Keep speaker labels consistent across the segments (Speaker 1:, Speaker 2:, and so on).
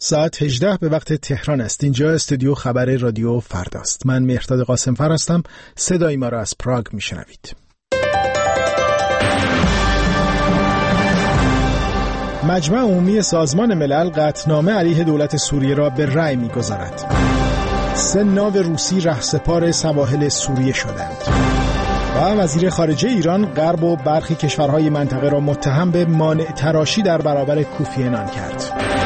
Speaker 1: ساعت 18 به وقت تهران است. اینجا استودیو خبر رادیو فرداست. من مهرداد قاسمفر هستم. صدای ما را از پراگ میشنوید. مجمع عمومی سازمان ملل قطعنامه علیه دولت سوریه را به رأی می‌گذارد. 3 ناو روسی رهسپار سواحل سوریه شدند. و وزیر خارجه ایران غرب و برخی کشورهای منطقه را متهم به مانع تراشی در برابر کوفی عنان کرد.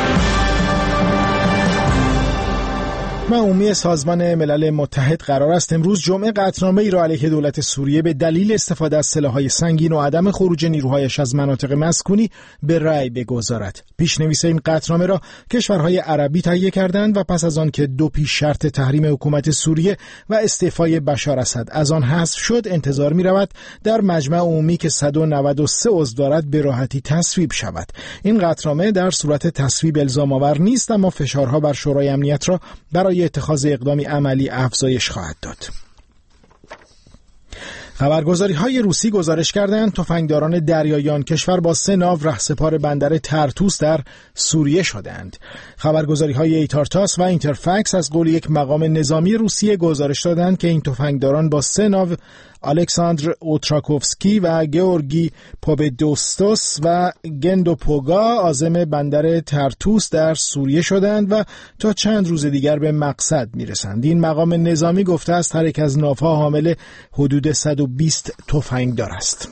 Speaker 1: عمومی سازمان ملل متحد قرار است امروز جمعه قطعنامه‌ای را علیه دولت سوریه به دلیل استفاده از سلاح‌های سنگین و عدم خروج نیروهایش از مناطق مسکونی به رأی بگذارد. پیش‌نویس این قطعنامه را کشورهای عربی تهیه کردند و پس از آن که 2 پیش شرط تحریم حکومت سوریه و استعفای بشار اسد از آن حذف شد، انتظار می‌رود در مجمع عمومی که 193 عضو دارد به راحتی تصویب شود. این قطعنامه در صورت تصویب الزام‌آور نیست، اما فشارها بر شورای امنیت را برای اتخاذ اقدامی عملی افزایش خواهد داد. خبرگزاری‌های روسی گزارش کردند تفنگداران دریایی آن کشور با 3 ناو رهسپار بندر ترتوس در سوریه شدند. خبرگزاری‌های ایتارتاس و اینترفکس از قول یک مقام نظامی روسیه گزارش دادند که این تفنگداران با 3 ناو الکساندر اوتراکوفسکی و گئورگی پوبدوستوس و گندوپوگا عازم بندر ترتوس در سوریه شدند و تا چند روز دیگر به مقصد میرسند. این مقام نظامی گفته است هر یک از ناوها حامل حدود 120 تفنگدار است.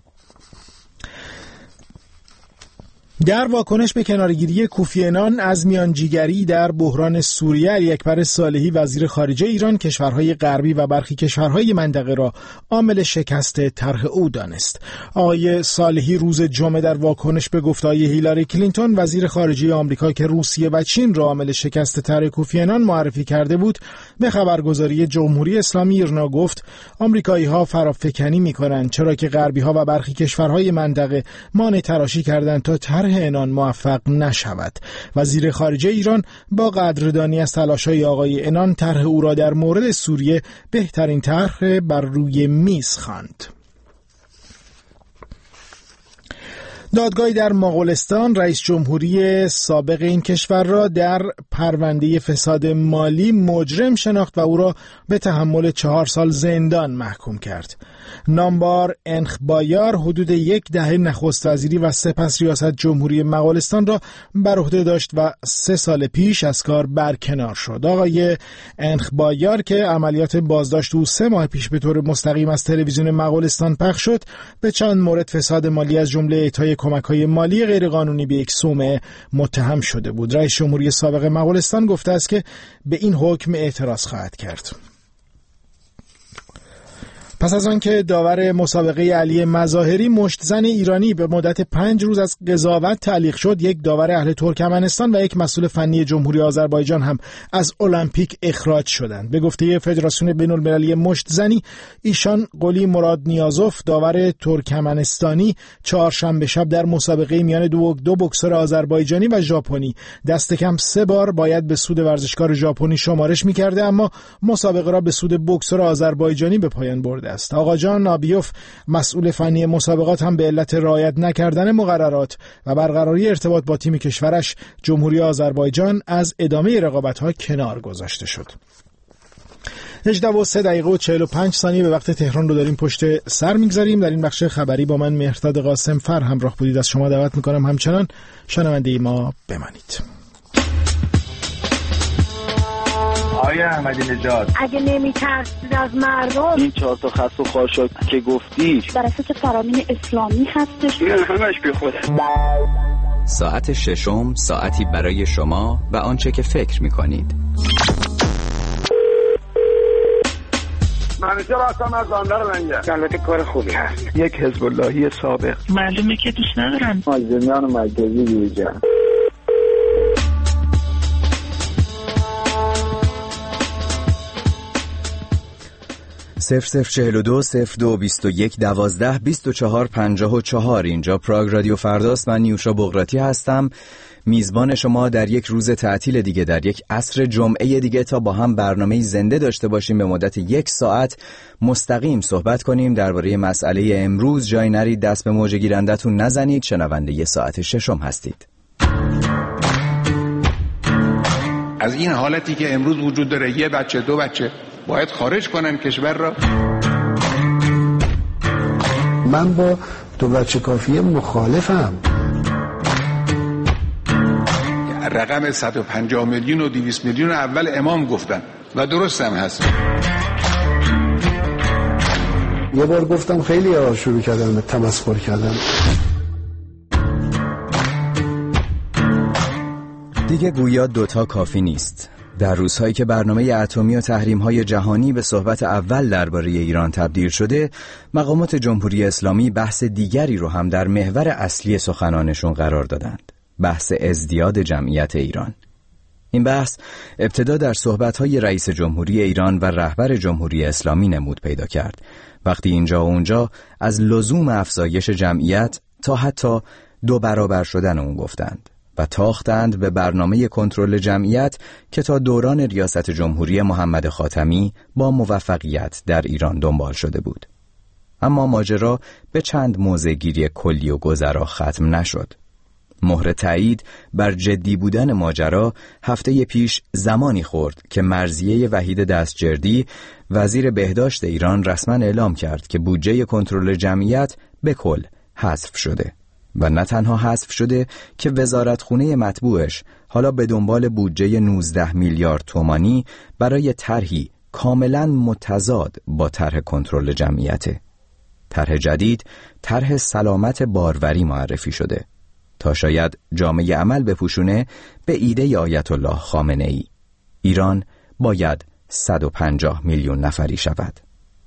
Speaker 1: در واکنش به کنارگیری کوفی عنان از میانجیگری در بحران سوریه، علی اکبر صالحی وزیر خارجه ایران کشورهای غربی و برخی کشورهای منطقه را عامل شکست طرح او دانست. آقای صالحی روز جمعه در واکنش به گفته‌های هیلاری کلینتون وزیر خارجه آمریکا که روسیه و چین را عامل شکست طرح کوفی عنان معرفی کرده بود، به خبرگزاری جمهوری اسلامی ایرنا گفت آمریکایی‌ها فرافکنی می‌کنند، چرا که غربی‌ها و برخی کشورهای منطقه مانع تراشی کردند تا طرح عنان موفق نشود. وزیر خارجه ایران با قدردانی از تلاش‌های آقای عنان طرح او را در مورد سوریه بهترین طرح بر روی میز خواند. دادگاهی در مغولستان رئیس جمهوری سابق این کشور را در پرونده فساد مالی مجرم شناخت و او را به تحمل 4 سال زندان محکوم کرد. نامبار انخبایار حدود 10 دهه نخست وزیری و سپس ریاست جمهوری مغولستان را بر عهده داشت و 3 سال پیش از کار برکنار شد. آقای انخبایار که عملیات بازداشت او 3 ماه پیش به طور مستقیم از تلویزیون مغولستان پخش شد، به چند مورد فساد مالی از جمله اعطای کمک‌های مالی غیرقانونی به یک صومعه متهم شده بود. رئیس جمهوری سابق مغولستان گفته است که به این حکم اعتراض خواهد کرد. پس از آن که داور مسابقه علی مظاهری مشتزن ایرانی به مدت 5 روز از قضاوت تعلیق شد، یک داور اهل ترکمنستان و یک مسئول فنی جمهوری آذربایجان هم از المپیک اخراج شدند. به گفته فدراسیون بین‌المللی مشتزنی، ایشان قلی مراد نیازوف داور ترکمنستانی چهارشنبه شب در مسابقه میان دو بوکسور آذربایجانی و ژاپنی دست کم 3 بار باید به سود ورزشکار ژاپنی شمارش می‌کرده، اما مسابقه را به سود بوکسور آذربایجانی به پایان برده است. آقا جان نابیوف مسئول فنی مسابقات هم به علت رعایت نکردن مقررات و برقراری ارتباط با تیم کشورش جمهوری آذربایجان از ادامه رقابت‌ها کنار گذاشته شد. 18:03:45 به وقت تهران رو داریم پشت سر میگذاریم. در این بخش خبری با من مهرداد قاسمفر همراه بودید. از شما دعوت میکنم همچنان شنونده ما بمانید.
Speaker 2: آیا احمدی نژاد
Speaker 3: اگه نمی‌ترسید از مردم،
Speaker 2: این 4 تا خس و خاشاک که گفتی
Speaker 3: بر اساس فرامین اسلامی هستش،
Speaker 2: این همش بیخوده.
Speaker 4: ساعت 6 ساعتی برای شما و آنچه که فکر می‌کنید.
Speaker 5: من چرا اصلا از آنده رو منگه البته کار خوبی هست.
Speaker 2: یک حزب اللهی سابق
Speaker 6: معلومه که دوست ندارن
Speaker 5: مازدمیان و مجازی بیوجه
Speaker 4: 0042 02 21 12 24 54. اینجا پراگ رادیو فرداست. من نیوشا بغراتی هستم، میزبان شما در یک روز تعطیل دیگه، در یک عصر جمعه دیگه، تا با هم برنامه زنده داشته باشیم. به مدت 1 ساعت مستقیم صحبت کنیم درباره مسئله امروز. جای نرید، دست به موج گیرندتون نزنید. شنونده 1 ساعت 6 هستید.
Speaker 6: از این حالتی که امروز وجود داره، یه بچه دو بچه باید خارج کنن کشور را.
Speaker 7: من با دو بچه کافیه مخالفم.
Speaker 6: رقم 150 میلیون و 200 میلیون اول امام گفتن و درست هم هست.
Speaker 7: یه بار گفتم خیلی شروع کردن به تمسخر کردن.
Speaker 4: دیگه گویا دوتا کافی نیست. در روزهایی که برنامه اتمی و تحریم‌های جهانی به صحبت اول درباره ایران تبدیل شده، مقامات جمهوری اسلامی بحث دیگری رو هم در محور اصلی سخنانشون قرار دادند. بحث ازدیاد جمعیت ایران. این بحث ابتدا در صحبت‌های رئیس جمهوری ایران و رهبر جمهوری اسلامی نمود پیدا کرد، وقتی اینجا و اونجا از لزوم افزایش جمعیت تا حتی 2 برابر شدن اون گفتند و تاختند به برنامه کنترل جمعیت که تا دوران ریاست جمهوری محمد خاتمی با موفقیت در ایران دنبال شده بود. اما ماجرا به چند موضع گیری کلی و گذرا ختم نشد. مهر تایید بر جدی بودن ماجرا هفته پیش زمانی خورد که مرضیه وحید دستجردی وزیر بهداشت ایران رسما اعلام کرد که بودجه کنترل جمعیت به کل حذف شده و نه تنها حذف شده که وزارتخونه مطبوعش حالا به دنبال بودجه 19 میلیارد تومانی برای طرحی کاملا متضاد با طرح کنترل جمعیته. طرح جدید طرح سلامت باروری معرفی شده تا شاید جامعه عمل بپوشونه به ایده آیت الله خامنه ای. ایران باید 150 میلیون نفری شود.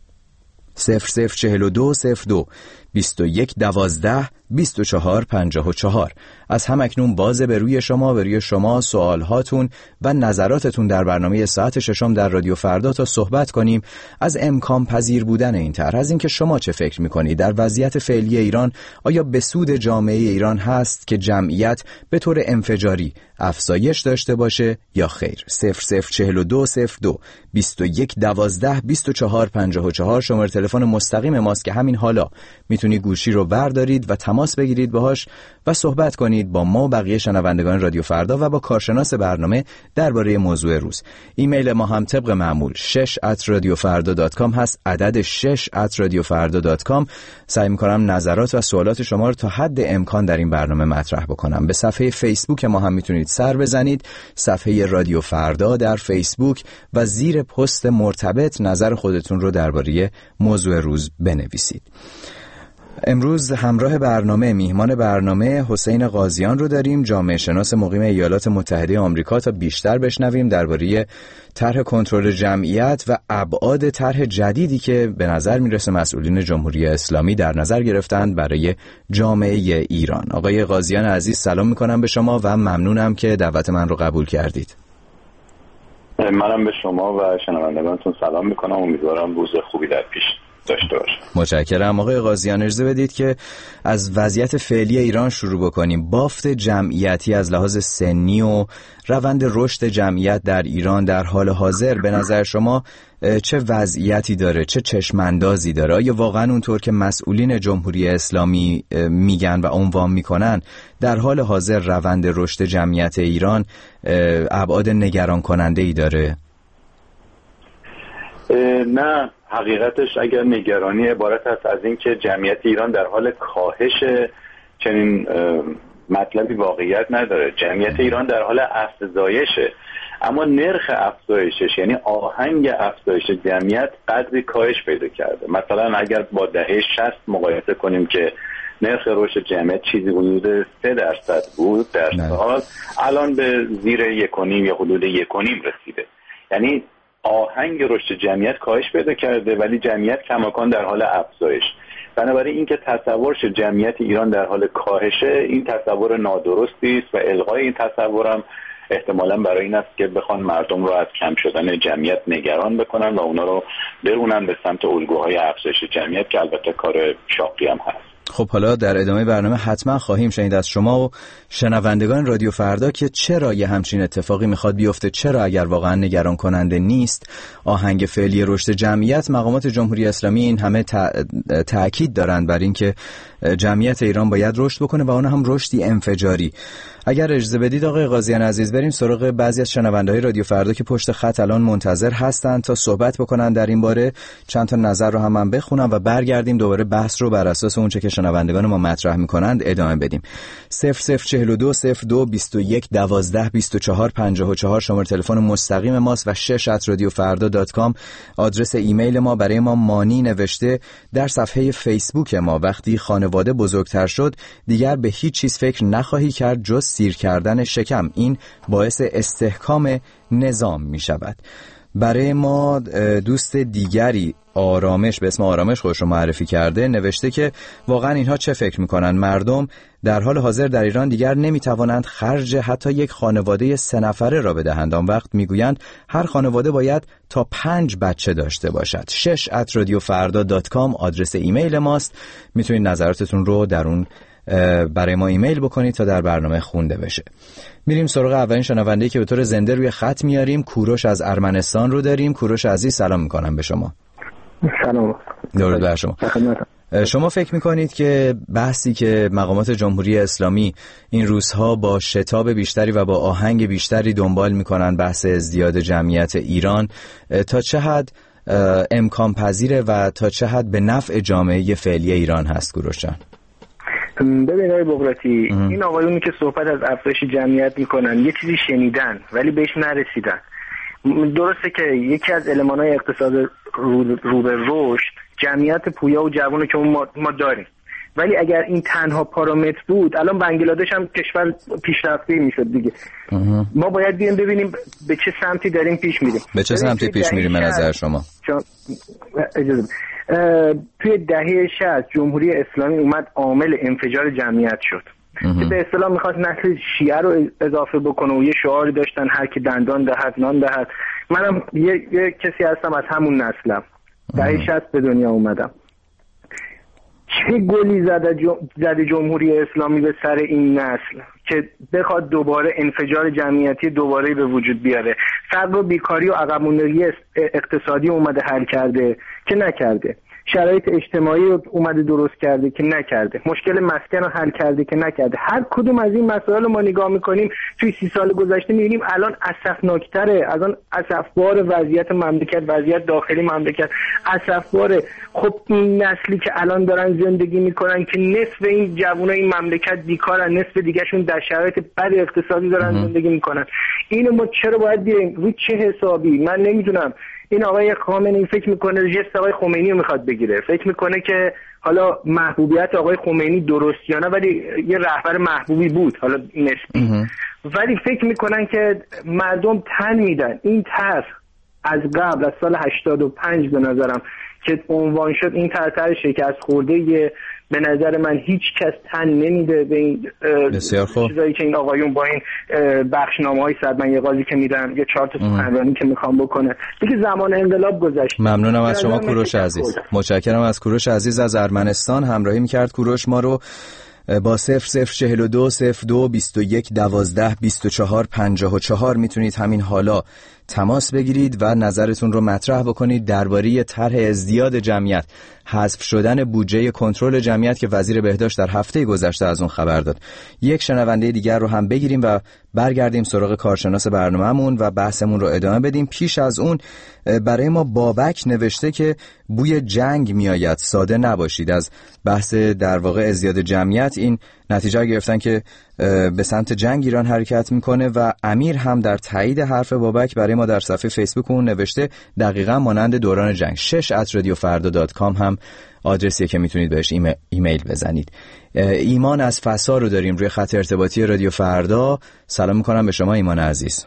Speaker 4: 004202 2112 2454 از همکنون باز به روی شما سوال هاتون و نظراتتون در برنامه ساعت ششم در رادیو فردا تا صحبت کنیم از امکان پذیر بودن این طرح، از اینکه شما چه فکر میکنید در وضعیت فعلی ایران آیا به سود جامعه ایران هست که جمعیت به طور انفجاری افزایش داشته باشه یا خیر. 004202 2112 2454 شماره تلفن مستقیم ماست که همین حالا میتونی گوشی رو بردارید و تماس بگیرید باهاش و صحبت کنید با ما و بقیه شنوندگان رادیو فردا و با کارشناس برنامه درباره موضوع روز. ایمیل ما هم طبق معمول 6@radiofarda.com هست، عدد 6@radiofarda.com. سعی می‌کنم نظرات و سوالات شما رو تا حد امکان در این برنامه مطرح بکنم. به صفحه فیسبوک ما هم میتونید سر بزنید، صفحه رادیو فردا در فیسبوک، و زیر پست مرتبط نظر خودتون رو درباره موضوع روز بنویسید. امروز همراه برنامه میهمان برنامه حسین قاضیان رو داریم، جامعه شناس مقیم ایالات متحده آمریکا، تا بیشتر بشنویم درباره طرح کنترل جمعیت و ابعاد طرح جدیدی که به نظر میرسه مسئولین جمهوری اسلامی در نظر گرفتند برای جامعه ایران. آقای قاضیان عزیز سلام میکنم به شما و ممنونم که دعوت من رو قبول کردید.
Speaker 5: منم به شما و شنوندگانتون سلام میکنم، امیدوارم روز خوبی در پیش داشته باشه.
Speaker 4: متشکرم. آقای قاضیان اجازه بدید که از وضعیت فعلی ایران شروع بکنیم. بافت جمعیتی از لحاظ سنی و روند رشد جمعیت در ایران در حال حاضر به نظر شما چه وضعیتی داره، چه چشماندازی داره؟ آیا واقعا اونطور که مسئولین جمهوری اسلامی میگن و عنوان میکنن در حال حاضر روند رشد جمعیت ایران ابعاد نگران کننده ای داره؟
Speaker 5: نه، حقیقتش اگر نگرانی عبارت است از این که جمعیت ایران در حال کاهش، چنین مطلبی واقعیت نداره. جمعیت ایران در حال افزایشه، اما نرخ افزایشش یعنی آهنگ افزایش جمعیت قدری کاهش پیدا کرده. مثلا اگر با دهه 60 مقایسه کنیم که نرخ رشد جمعیت چیزی حدود 3% بود در سال، الان به زیر 1.5 یا حدود 1.5 رسیده. یعنی آهنگ رشد جمعیت کاهش پیدا کرده ولی جمعیت کماکان در حال افزایش. بنابراین اینکه تصورش جمعیت ایران در حال کاهشه، این تصور نادرستی است و الغای این تصورم احتمالاً برای این است که بخوان مردم رو از کم شدن جمعیت نگران بکنن و اونا رو برونن به سمت الگوهای افزایش جمعیت که البته کار شاقی هم هست.
Speaker 4: خب حالا در ادامه برنامه حتما خواهیم شنید از شما و شنوندگان رادیو فردا که چرا یه همچین اتفاقی میخواد بیفته، چرا اگر واقعا نگران کننده نیست آهنگ فعلی رشد جمعیت، مقامات جمهوری اسلامی این همه تأکید دارند بر این که جمعیت ایران باید رشد بکنه و اون هم رشدی انفجاری. اگر اجازه بدید آقای قاضیان عزیز بریم سراغ بعضی از شنونده‌های رادیو فردا که پشت خط الان منتظر هستن تا صحبت بکنن در این باره. چند تا نظر رو هم من بخونم و برگردیم دوباره بحث رو بر اساس اونچه که شنوندگان ما مطرح می‌کنند ادامه بدیم. 0042 02 21 12 24 54 شماره تلفن مستقیم ماست و 6@radiofarda.com آدرس ایمیل ما. برای ما مانی نوشته در صفحه فیسبوک ما وقتی خانواده بزرگتر شد دیگر به هیچ چیز فکر نخواهی کرد جز سیر کردن شکم. این باعث استحکام نظام می شود. برای ما دوست دیگری آرامش به اسم آرامش خودش رو معرفی کرده، نوشته که واقعا اینها چه فکر میکنن؟ مردم در حال حاضر در ایران دیگر نمیتوانند خرج حتی یک خانواده 3 نفره را بدهند. آن وقت میگویند هر خانواده باید تا 5 بچه داشته باشد. 6@radiofarda.com آدرس ایمیل ماست. میتونید نظراتتون رو در اون برای ما ایمیل بکنید تا در برنامه خونده بشه. میریم سراغ اولین شنونده‌ای که به طور زنده روی خط میاریم. کوروش از ارمنستان رو داریم. کوروش عزیز سلام میکنم به شما.
Speaker 2: سلام.
Speaker 4: درود بر شما. شما فکر میکنید که بحثی که مقامات جمهوری اسلامی این روزها با شتاب بیشتری و با آهنگ بیشتری دنبال میکنن بحث ازدیاد جمعیت ایران تا چه حد امکان پذیره و تا چه حد به نفع جامعه فعلی ایران هست کوروش جان؟
Speaker 2: ببین آقای بغراتی، این آقایونی که صحبت از افزایش جمعیت میکنن یه چیزی شنیدن ولی بهش نرسیدن. درسته که یکی از المان‌های اقتصاد رو به رشد جمعیت پویا و جوانه که ما داریم، ولی اگر این تنها پارامتر بود الان بنگلادش هم کشور پیشرفته میشد دیگه. ما باید بیایم ببینیم به چه سمتی داریم پیش میریم.
Speaker 4: به چه سمتی پیش میریم به نظر شما؟
Speaker 2: اجازه توی دهه 60 جمهوری اسلامی اومد عامل انفجار جمعیت شد که به اصطلاح میخواست نسل شیعه رو اضافه بکنه و یه شعاری داشتن هر کی دندان دهد نان دهد. منم یه کسی هستم از همون نسلم. دهه 60 به دنیا اومدم. چه گلی زده جمهوری اسلامی به سر این نسل که بخواد دوباره انفجار جمعیتی دوباره به وجود بیاره. فقر و بیکاری و عقب ماندگی اقتصادی اومده حل کرده که نکرده. شرایط اجتماعی رو اومده درست کرده که نکرده. مشکل مسکن رو حل کرده که نکرده. هر کدوم از این مسائل رو ما نگاه میکنیم توی 30 سال گذشته میبینیم الان اسفناکتره. از آن اسفبار وضعیت مملکت، وضعیت داخلی مملکت اسفباره. خب این نسلی که الان دارن زندگی میکنن که نصف این جوانای این مملکت بیکارن، نصف دیگهشون در شرایط بد اقتصادی دارن زندگی میکنن. اینو ما چرا باید بیایم روی چه حسابی؟ من نمیدونم. این آقای خامنه‌ای فکر میکنه جست آقای خمینی رو میخواد بگیره، فکر میکنه که حالا محبوبیت آقای خمینی درست یا نه، ولی یه رهبر محبوبی بود حالا نسبی، ولی فکر میکنن که مردم تن میدن. این طرح از قبل از سال 85 به نظرم که عنوان شد این طرح شکست خورده، به نظر من هیچ کس تن نمیده به این چیزایی که این آقایون با این بخشنامه‌های صدمن قاضی که میدن یا 4 تا سخنرانی که میخوام بکنه دیگه. زمان انقلاب گذشت.
Speaker 4: ممنونم از شما کوروش عزیز. متشکرم از کوروش عزیز از ارمنستان. همراهی میکرد کوروش ما رو با 0042 02 21 12 24 54 میتونید همین حالا تماس بگیرید و نظرتون رو مطرح بکنید درباره طرح ازدیاد جمعیت، حذف شدن بودجه کنترل جمعیت که وزیر بهداشت در هفته گذشته از اون خبر داد. یک شنونده دیگر رو هم بگیریم و برگردیم سراغ کارشناس برنامه‌مون و بحثمون رو ادامه بدیم. پیش از اون برای ما بابک نوشته که بوی جنگ میآید، ساده نباشید. از بحث در واقع ازدیاد جمعیت این نتیجه گرفتن که به سمت جنگ ایران حرکت میکنه و امیر هم در تایید حرف بابک برای ما در صفحه فیسبوک اون نوشته دقیقاً مانند دوران جنگ. 6@radiofarda.com هم آدرسیه که میتونید بهش ایمیل بزنید. ایمان از فسا رو داریم روی خط ارتباطی رادیو فردا. سلام میکنم به شما ایمان عزیز.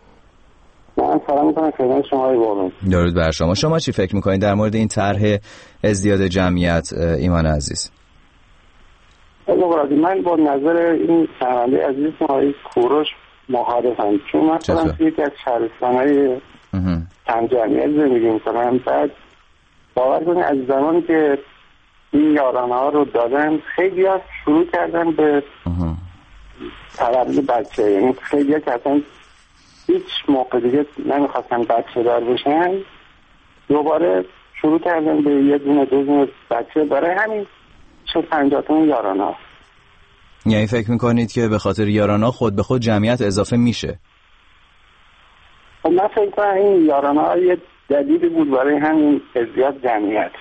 Speaker 8: من سلام میکنم خدمت شما ایمان.
Speaker 4: درود بر شما. شما چی فکر میکنید در مورد این طرح ازدیاد جمعیت ایمان عزیز؟
Speaker 8: من با نظر این شنونده عزیز آقای کوروش مخالفم، چون مثلا یکی از شهرستان‌های کم جمعیت زندگی میکنم. بعد باور کنید از زمانی که این یارانه‌ها رو دادن خیلی ها شروع کردن به تولد بچه، یعنی خیلی ها که اصلا هیچ موقع دیگه نمیخواستن بچه دار بشن دوباره شروع کردن به 1 دونه 2 دونه بچه. برای همین شد 50 تا یارانه‌ها.
Speaker 4: یعنی فکر میکنید که به خاطر یارانه‌ها خود به خود جمعیت اضافه میشه؟
Speaker 8: من فکر کنم این یارانه‌ها یه دلیلی بود برای همین ازدیاد جمعیت.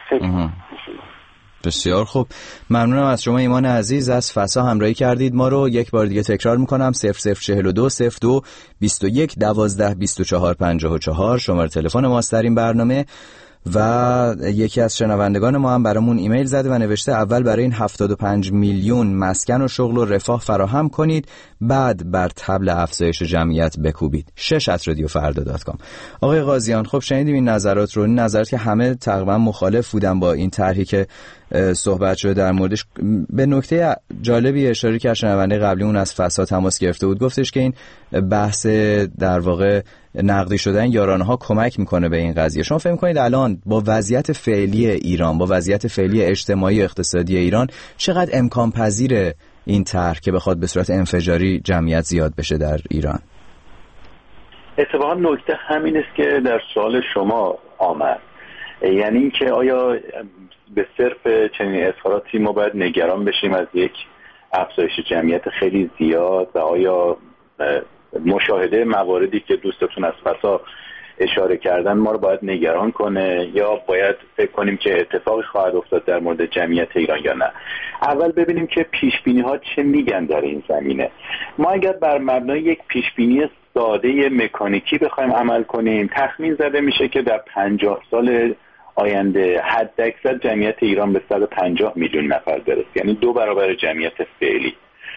Speaker 4: بسیار خوب، ممنونم از شما ایمان عزیز از فسا همراهی کردید. ما رو یک بار دیگه تکرار میکنم 0042 02 21 12 24 54 شماره تلفن ماست در این برنامه. و یکی از شنوندگان ما هم برامون ایمیل زده و نوشته اول برای این 75 میلیون مسکن و شغل و رفاه فراهم کنید، بعد بر طبل افزایش جمعیت بکوبید. 6@radiofarda.com. آقای قاضیان، خب شنیدیم این نظرات رو، این نظرات که همه تقریبا مخالف بودن با این طرحی که صحبت شده در موردش. به نکته جالبی اشاره کرد شنونده قبلی اون از فساد تماس گرفته بود، گفتش که این بحث در واقع نقدی شدن یارانه‌ها کمک میکنه به این قضیه. شما فکر می‌کنید الان با وضعیت فعلی ایران، با وضعیت فعلی اجتماعی اقتصادی ایران، چقدر امکان پذیره این طرح که بخواد به صورت انفجاری جمعیت زیاد بشه در ایران؟
Speaker 5: اتفاقا نکته همین است که در سوال شما آمد، یعنی اینکه آیا به صرف چنین اظهاراتی ما باید نگران بشیم از یک افزایش جمعیت خیلی زیاد و آیا مشاهده مواردی که دوستتون از فسا اشاره کردن ما رو باید نگران کنه یا باید فکر کنیم که اتفاقی خواهد افتاد در مورد جمعیت ایران یا نه؟ اول ببینیم که پیشبینی ها چه میگن در این زمینه. ما اگر بر مبنای یک پیشبینی ساده مکانیکی بخوایم عمل کنیم، تخمین زده میشه که در 50 سال آینده حداکثر جمعیت ایران به 150 میلیون نفر برسه، یعنی 2 برابر جمعیت فعلی.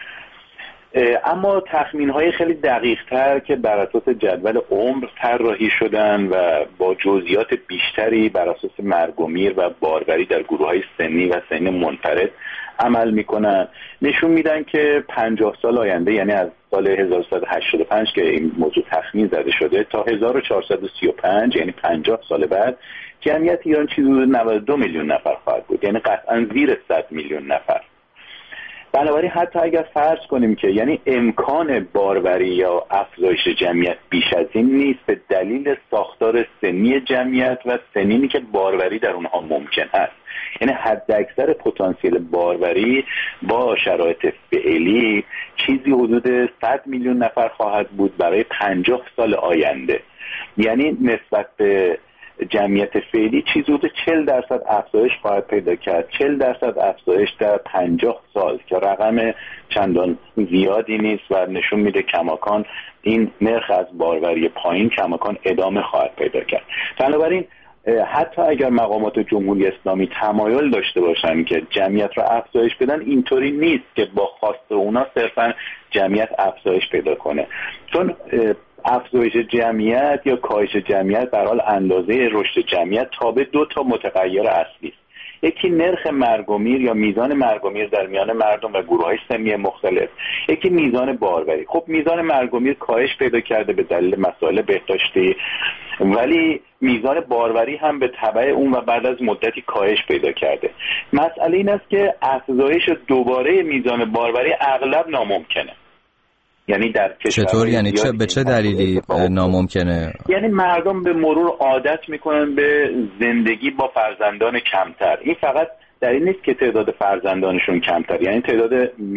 Speaker 5: اما تخمین‌های خیلی دقیق‌تر که بر اساس جدول عمر طراحی شدن و با جزئیات بیشتری بر اساس مرگ و میر و باروری در گروه‌های سنی و سن منفرد عمل می‌کنن نشون میدن که 50 سال آینده، یعنی از سال 1185 که این موضوع تخمین زده شده تا 1435، یعنی 50 سال بعد، جمعیت ایران چیزی حدود 92 میلیون نفر خواهد بود، یعنی قطعاً زیر 100 میلیون نفر. بنابراین حتی اگر فرض کنیم که یعنی امکان باروری یا افزایش جمعیت بیش از این نیست به دلیل ساختار سنی جمعیت و سنینی که باروری در اونها ممکن است، یعنی حداکثر پتانسیل باروری با شرایط فعلی چیزی حدود 100 میلیون نفر خواهد بود برای 50 سال آینده، یعنی نسبت به جمعیت فعلی چیزی حدود 40% افزایش خواهد پیدا کرد. 40% افزایش در 50 سال که رقم چندان زیادی نیست و نشون میده کماکان این نرخ از باروری پایین کماکان ادامه خواهد پیدا کرد. بنابراین حتی اگر مقامات جمهوری اسلامی تمایل داشته باشن که جمعیت را افزایش بدن، اینطوری نیست که با خواست اونا صرفا جمعیت افزایش پیدا کنه، چون افزایش جمعیت یا کاهش جمعیت به هر حال اندازه رشد جمعیت تابع 2 متغیر اصلی است. یکی نرخ مرگ و میر یا میزان مرگ و میر در میان مردم و گروه‌های سنی مختلف، یکی میزان باروری. خب میزان مرگ و میر کاهش پیدا کرده به دلیل مسائل بهداشتی، ولی میزان باروری هم به تبع اون و بعد از مدتی کاهش پیدا کرده. مسئله این است که افزایش دوباره میزان باروری اغلب ناممکنه. یعنی در
Speaker 4: چطور؟ یعنی به چه دلیلی ناممکنه؟
Speaker 5: یعنی مردم به مرور عادت میکنن به زندگی با فرزندان کمتر. این فقط در این نیست که تعداد فرزندانشون کمتر، یعنی تعداد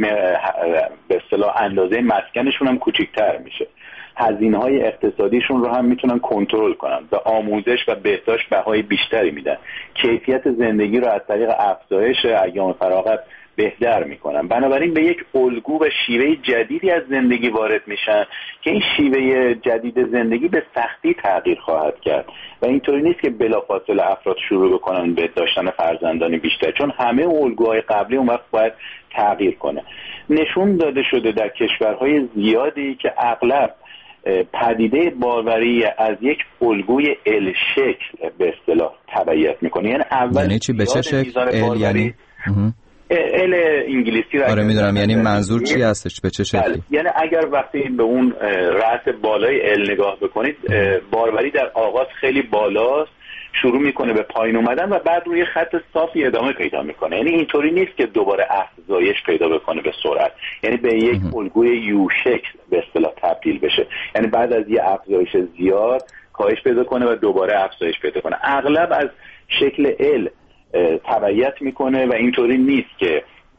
Speaker 5: به اصطلاح اندازه مسکنشون هم کوچکتر میشه. هزینه‌های اقتصادیشون رو هم میتونن کنترل کنن، به آموزش و بهداشت بهای بیشتری میدن، کیفیت زندگی رو از طریق افزایش ایام فراغت بهتر میکنن. بنابراین به یک الگو و شیوه جدیدی از زندگی وارد میشن که این شیوه جدید زندگی به سختی تغییر خواهد کرد و اینطوری نیست که بلافاصله افراد شروع بکنن به داشتن فرزندان بیشتر، چون همه الگوهای قبلی اون وقت باید تغییر کنه. نشون داده شده در کشورهای زیادی که اغلب پدیده باروری از یک الگوی ال شکل به اصطلاح تبعیت میکنه. یعنی اول
Speaker 4: یعنی چی؟ به چه شکل ال؟ یعنی
Speaker 5: ال انگلیسی را
Speaker 4: میدونم، یعنی منظور چی هستش؟ به چه شکلی؟
Speaker 5: یعنی اگر وقتی به اون رأس بالای ال نگاه بکنید، باروری در آغاز خیلی بالاست، شروع میکنه به پایین اومدن و بعد روی خط صافی ادامه پیدا میکنه. یعنی اینطوری نیست که دوباره افزایش پیدا بکنه به سرعت، یعنی به یک الگوی یو شکل به اصطلاح تبدیل بشه، یعنی بعد از یه افزایش زیاد کاهش پیدا کنه و دوباره افزایش پیدا کنه. اغلب از شکل ال تبعیت میکنه و اینطوری نیست که با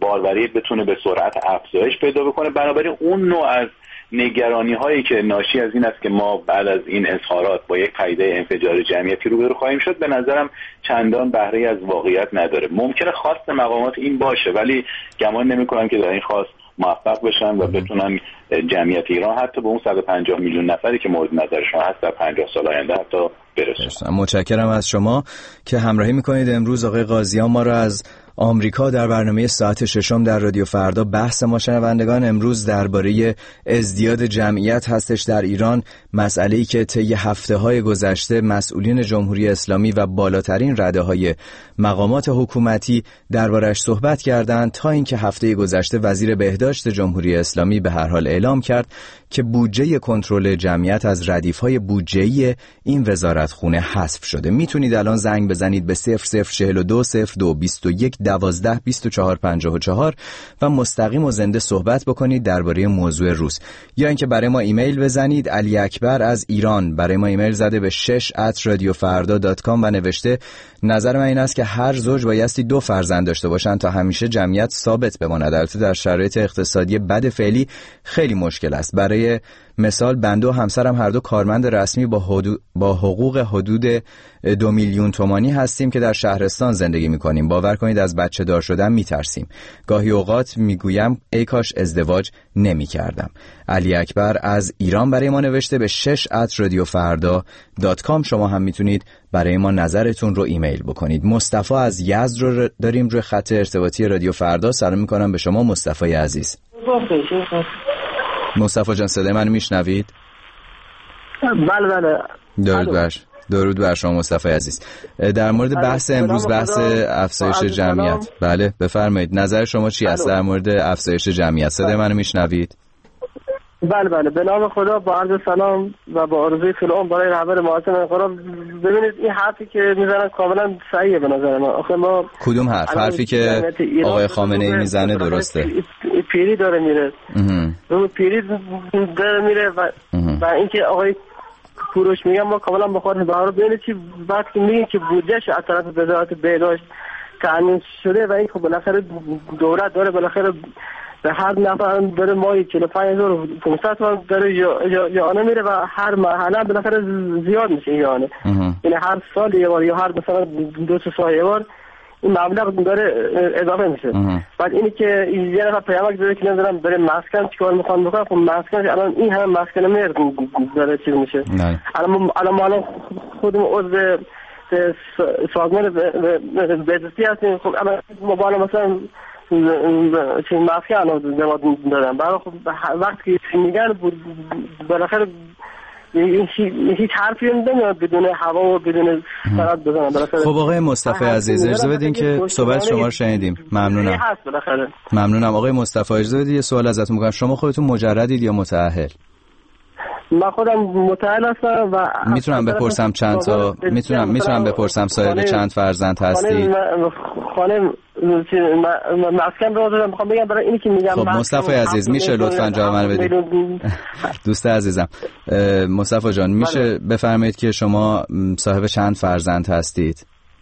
Speaker 5: باربری بتونه به سرعت افزایش پیدا بکنه. بنابراین اون نوع از نگرانی هایی که ناشی از این است که ما بعد از این اظهارات با یک پدیده انفجار جمعیتی روبرو خواهیم شد، به نظرم چندان بهره از واقعیت نداره. ممکنه خواست مقامات این باشه، ولی گمان نمی‌کنم که در این خواست موفق بشن و بتونن جمعیت ایران حتی به اون 150 میلیون نفری که مورد نظر شما هست در 50 سال آینده حتی برسن.
Speaker 4: متشکرم از شما که همراهی میکنید. امروز آقای قاضیان ما را از آمریکا در برنامه ساعت 6 در رادیو فردا. بحث ما شنوندگان امروز درباره ازدیاد جمعیت هستش در ایران، مسئله‌ای که طی هفته‌های گذشته مسئولین جمهوری اسلامی و بالاترین رده‌های مقامات حکومتی دربارش صحبت کردند، تا اینکه هفته گذشته وزیر بهداشت جمهوری اسلامی به هر حال اعلام کرد که بودجه کنترل جمعیت از ردیف‌های بودجه‌ای این وزارتخونه حذف شده. میتونید الان زنگ بزنید به 0042 02 21 12 24 54 و مستقیم و زنده صحبت بکنید درباره موضوع روز، یا اینکه برای ما ایمیل بزنید. علی اکبر از ایران برای ما ایمیل زده به 6@radiofarda.com و نوشته نظر من این است که هر زوج بایستی 2 فرزند داشته باشند تا همیشه جمعیت ثابت بماند. البته در شرایط اقتصادی بد فعلی خیلی مشکل است. برای مثال بنده و همسرم هر دو کارمند رسمی با حقوق حدود 2 میلیون تومانی هستیم که در شهرستان زندگی می‌کنیم. باور کنید از بچه دار شدن می‌ترسیم. گاهی اوقات میگویم ای کاش ازدواج نمی‌کردم. علی اکبر از ایران برای ما نوشته به 6@radiofarda.com. شما هم میتونید برای ما نظرتون رو ایمیل بکنید. مصطفی از یزد رو داریم روی خط ارتباطی رادیو فردا. سلام می‌کنم به شما مصطفی عزیز. مصطفی جان صدای منو میشنوید؟
Speaker 2: بله.
Speaker 4: درود بر شما مصطفی عزیز. در مورد بحث امروز، بحث افزایش جمعیت، بله بفرمایید نظر شما چی است در مورد افزایش جمعیت؟ صدای منو میشنوید؟
Speaker 2: بله به نام خدا با عرض سلام و با آرزوی سلام برای رهبر معظم انقلاب. ببینید این حرفی که میزنن کاملا صحیحه به نظر من. آخه ما
Speaker 4: کدوم حرفی که آقای خامنه‌ای میزنه درسته؟
Speaker 2: پیری داره میره و اینکه آقای کوروش میگم ما کاملا بخواد بهار ببینید چی وقتی میگه که بودجهش از طرف وزارت بهداشت تامین شده و این خب بالاخره دولت داره بالاخره به هر نفر داره ماهی 45500 تومان داره یا میره و هر مرحله بالاخره زیاد میشه یعنی هر سال یه بار یا هر مثلا 2 سال یه بار این مبلغ داره اضافه میشه. بعد اینی که یه نفر پیامک داره که نمیدونم داره مسکن چیکار میخوان بکنه، خب مسکن الان این همه مسکن میره داره چیز میشه. الان ما خودمون عضو سازمان بهداشتی هستیم. خب الان ما بالا مثلا چیز مسکن جواب دادن برای خب وقتی که میگن بالاخره هیچ حرفی نمیاد بدون هوا و بدون سرعت بزنن.
Speaker 4: خب آقای مصطفی عزیز اجازه بدین که صحبت شما رو شنیدیم. ممنونم آقای مصطفی. اجازه بدید یه سوال ازتون بکنم. شما خودتون مجردید یا متأهل؟
Speaker 2: من خودم متأهل هستم و
Speaker 4: میتونم بپرسم چند تا میتونم بپرسم صاحب چند فرزند هستید؟
Speaker 2: خانم مسکن رو دارم میخوام بگم برای اینی که میگم.
Speaker 4: خب مصطفی عزیز میشه لطفاً جواب منو بدید؟ دوست عزیزم مصطفی جان میشه بفرمایید که شما صاحب چند فرزند هستید؟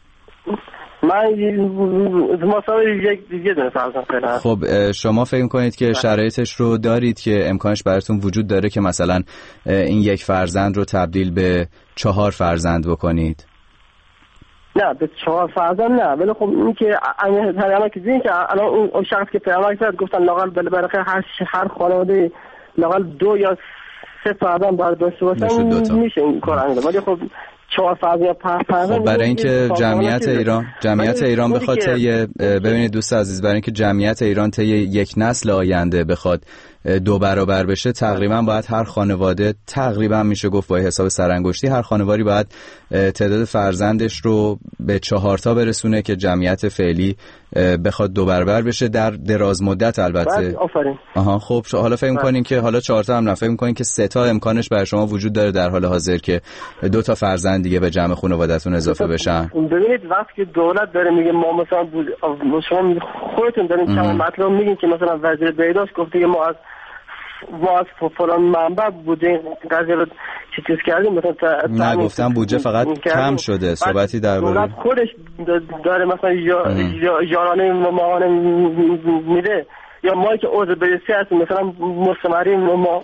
Speaker 2: ما صاحب یک دونه فرزند.
Speaker 4: خب شما فکر می‌کنید که شرایطش رو دارید که امکانش براتون وجود داره که مثلا این 1 فرزند رو تبدیل به 4 فرزند بکنید؟
Speaker 2: نه به 4 فرزند نه، ولی خب این که الان که دیدین که الان اون شخص که پیامک زد گفتن لاقل بالاخره هر خانواده لاقل 2 یا 3 فرزند باید داشته باشن میشه این کار انجام. ولی خب 4 فرزند یا 5 فرزند
Speaker 4: برای اینکه جمعیت ایران بخواد ببینید دوست عزیز، برای اینکه جمعیت ایران طی یک نسل آینده بخواد 2 برابر بشه تقریبا باید هر خانواده تقریبا میشه گفت با حساب سرانگشتی هر خانواده‌ای باید تعداد فرزندش رو به 4 تا برسونه که جمعیت فعلی بخواد 2 برابر بشه در دراز مدت. البته خب حالا فکر می‌کنین که حالا 4 تا هم نه، فکر می‌کنین که 3 تا امکانش برای شما وجود داره در حال حاضر که 2 تا فرزند دیگه به جمع خانواده‌تون اضافه بشن؟
Speaker 2: ببینید وقتی که دولت داره میگه ما مثلا شما خودتون دارین چند مطلب میگین که مثلا وزیر بهداشت گفته که ما از فلان منبع بوده قضیه رو
Speaker 9: چیز کردیم مثلا
Speaker 4: نه گفتم بودجه فقط کم شده، صحبتی در
Speaker 9: دولت خودش داره مثلا یارانه ماهانه میده یا ما که عضو بررسی هستیم مثلا مستمری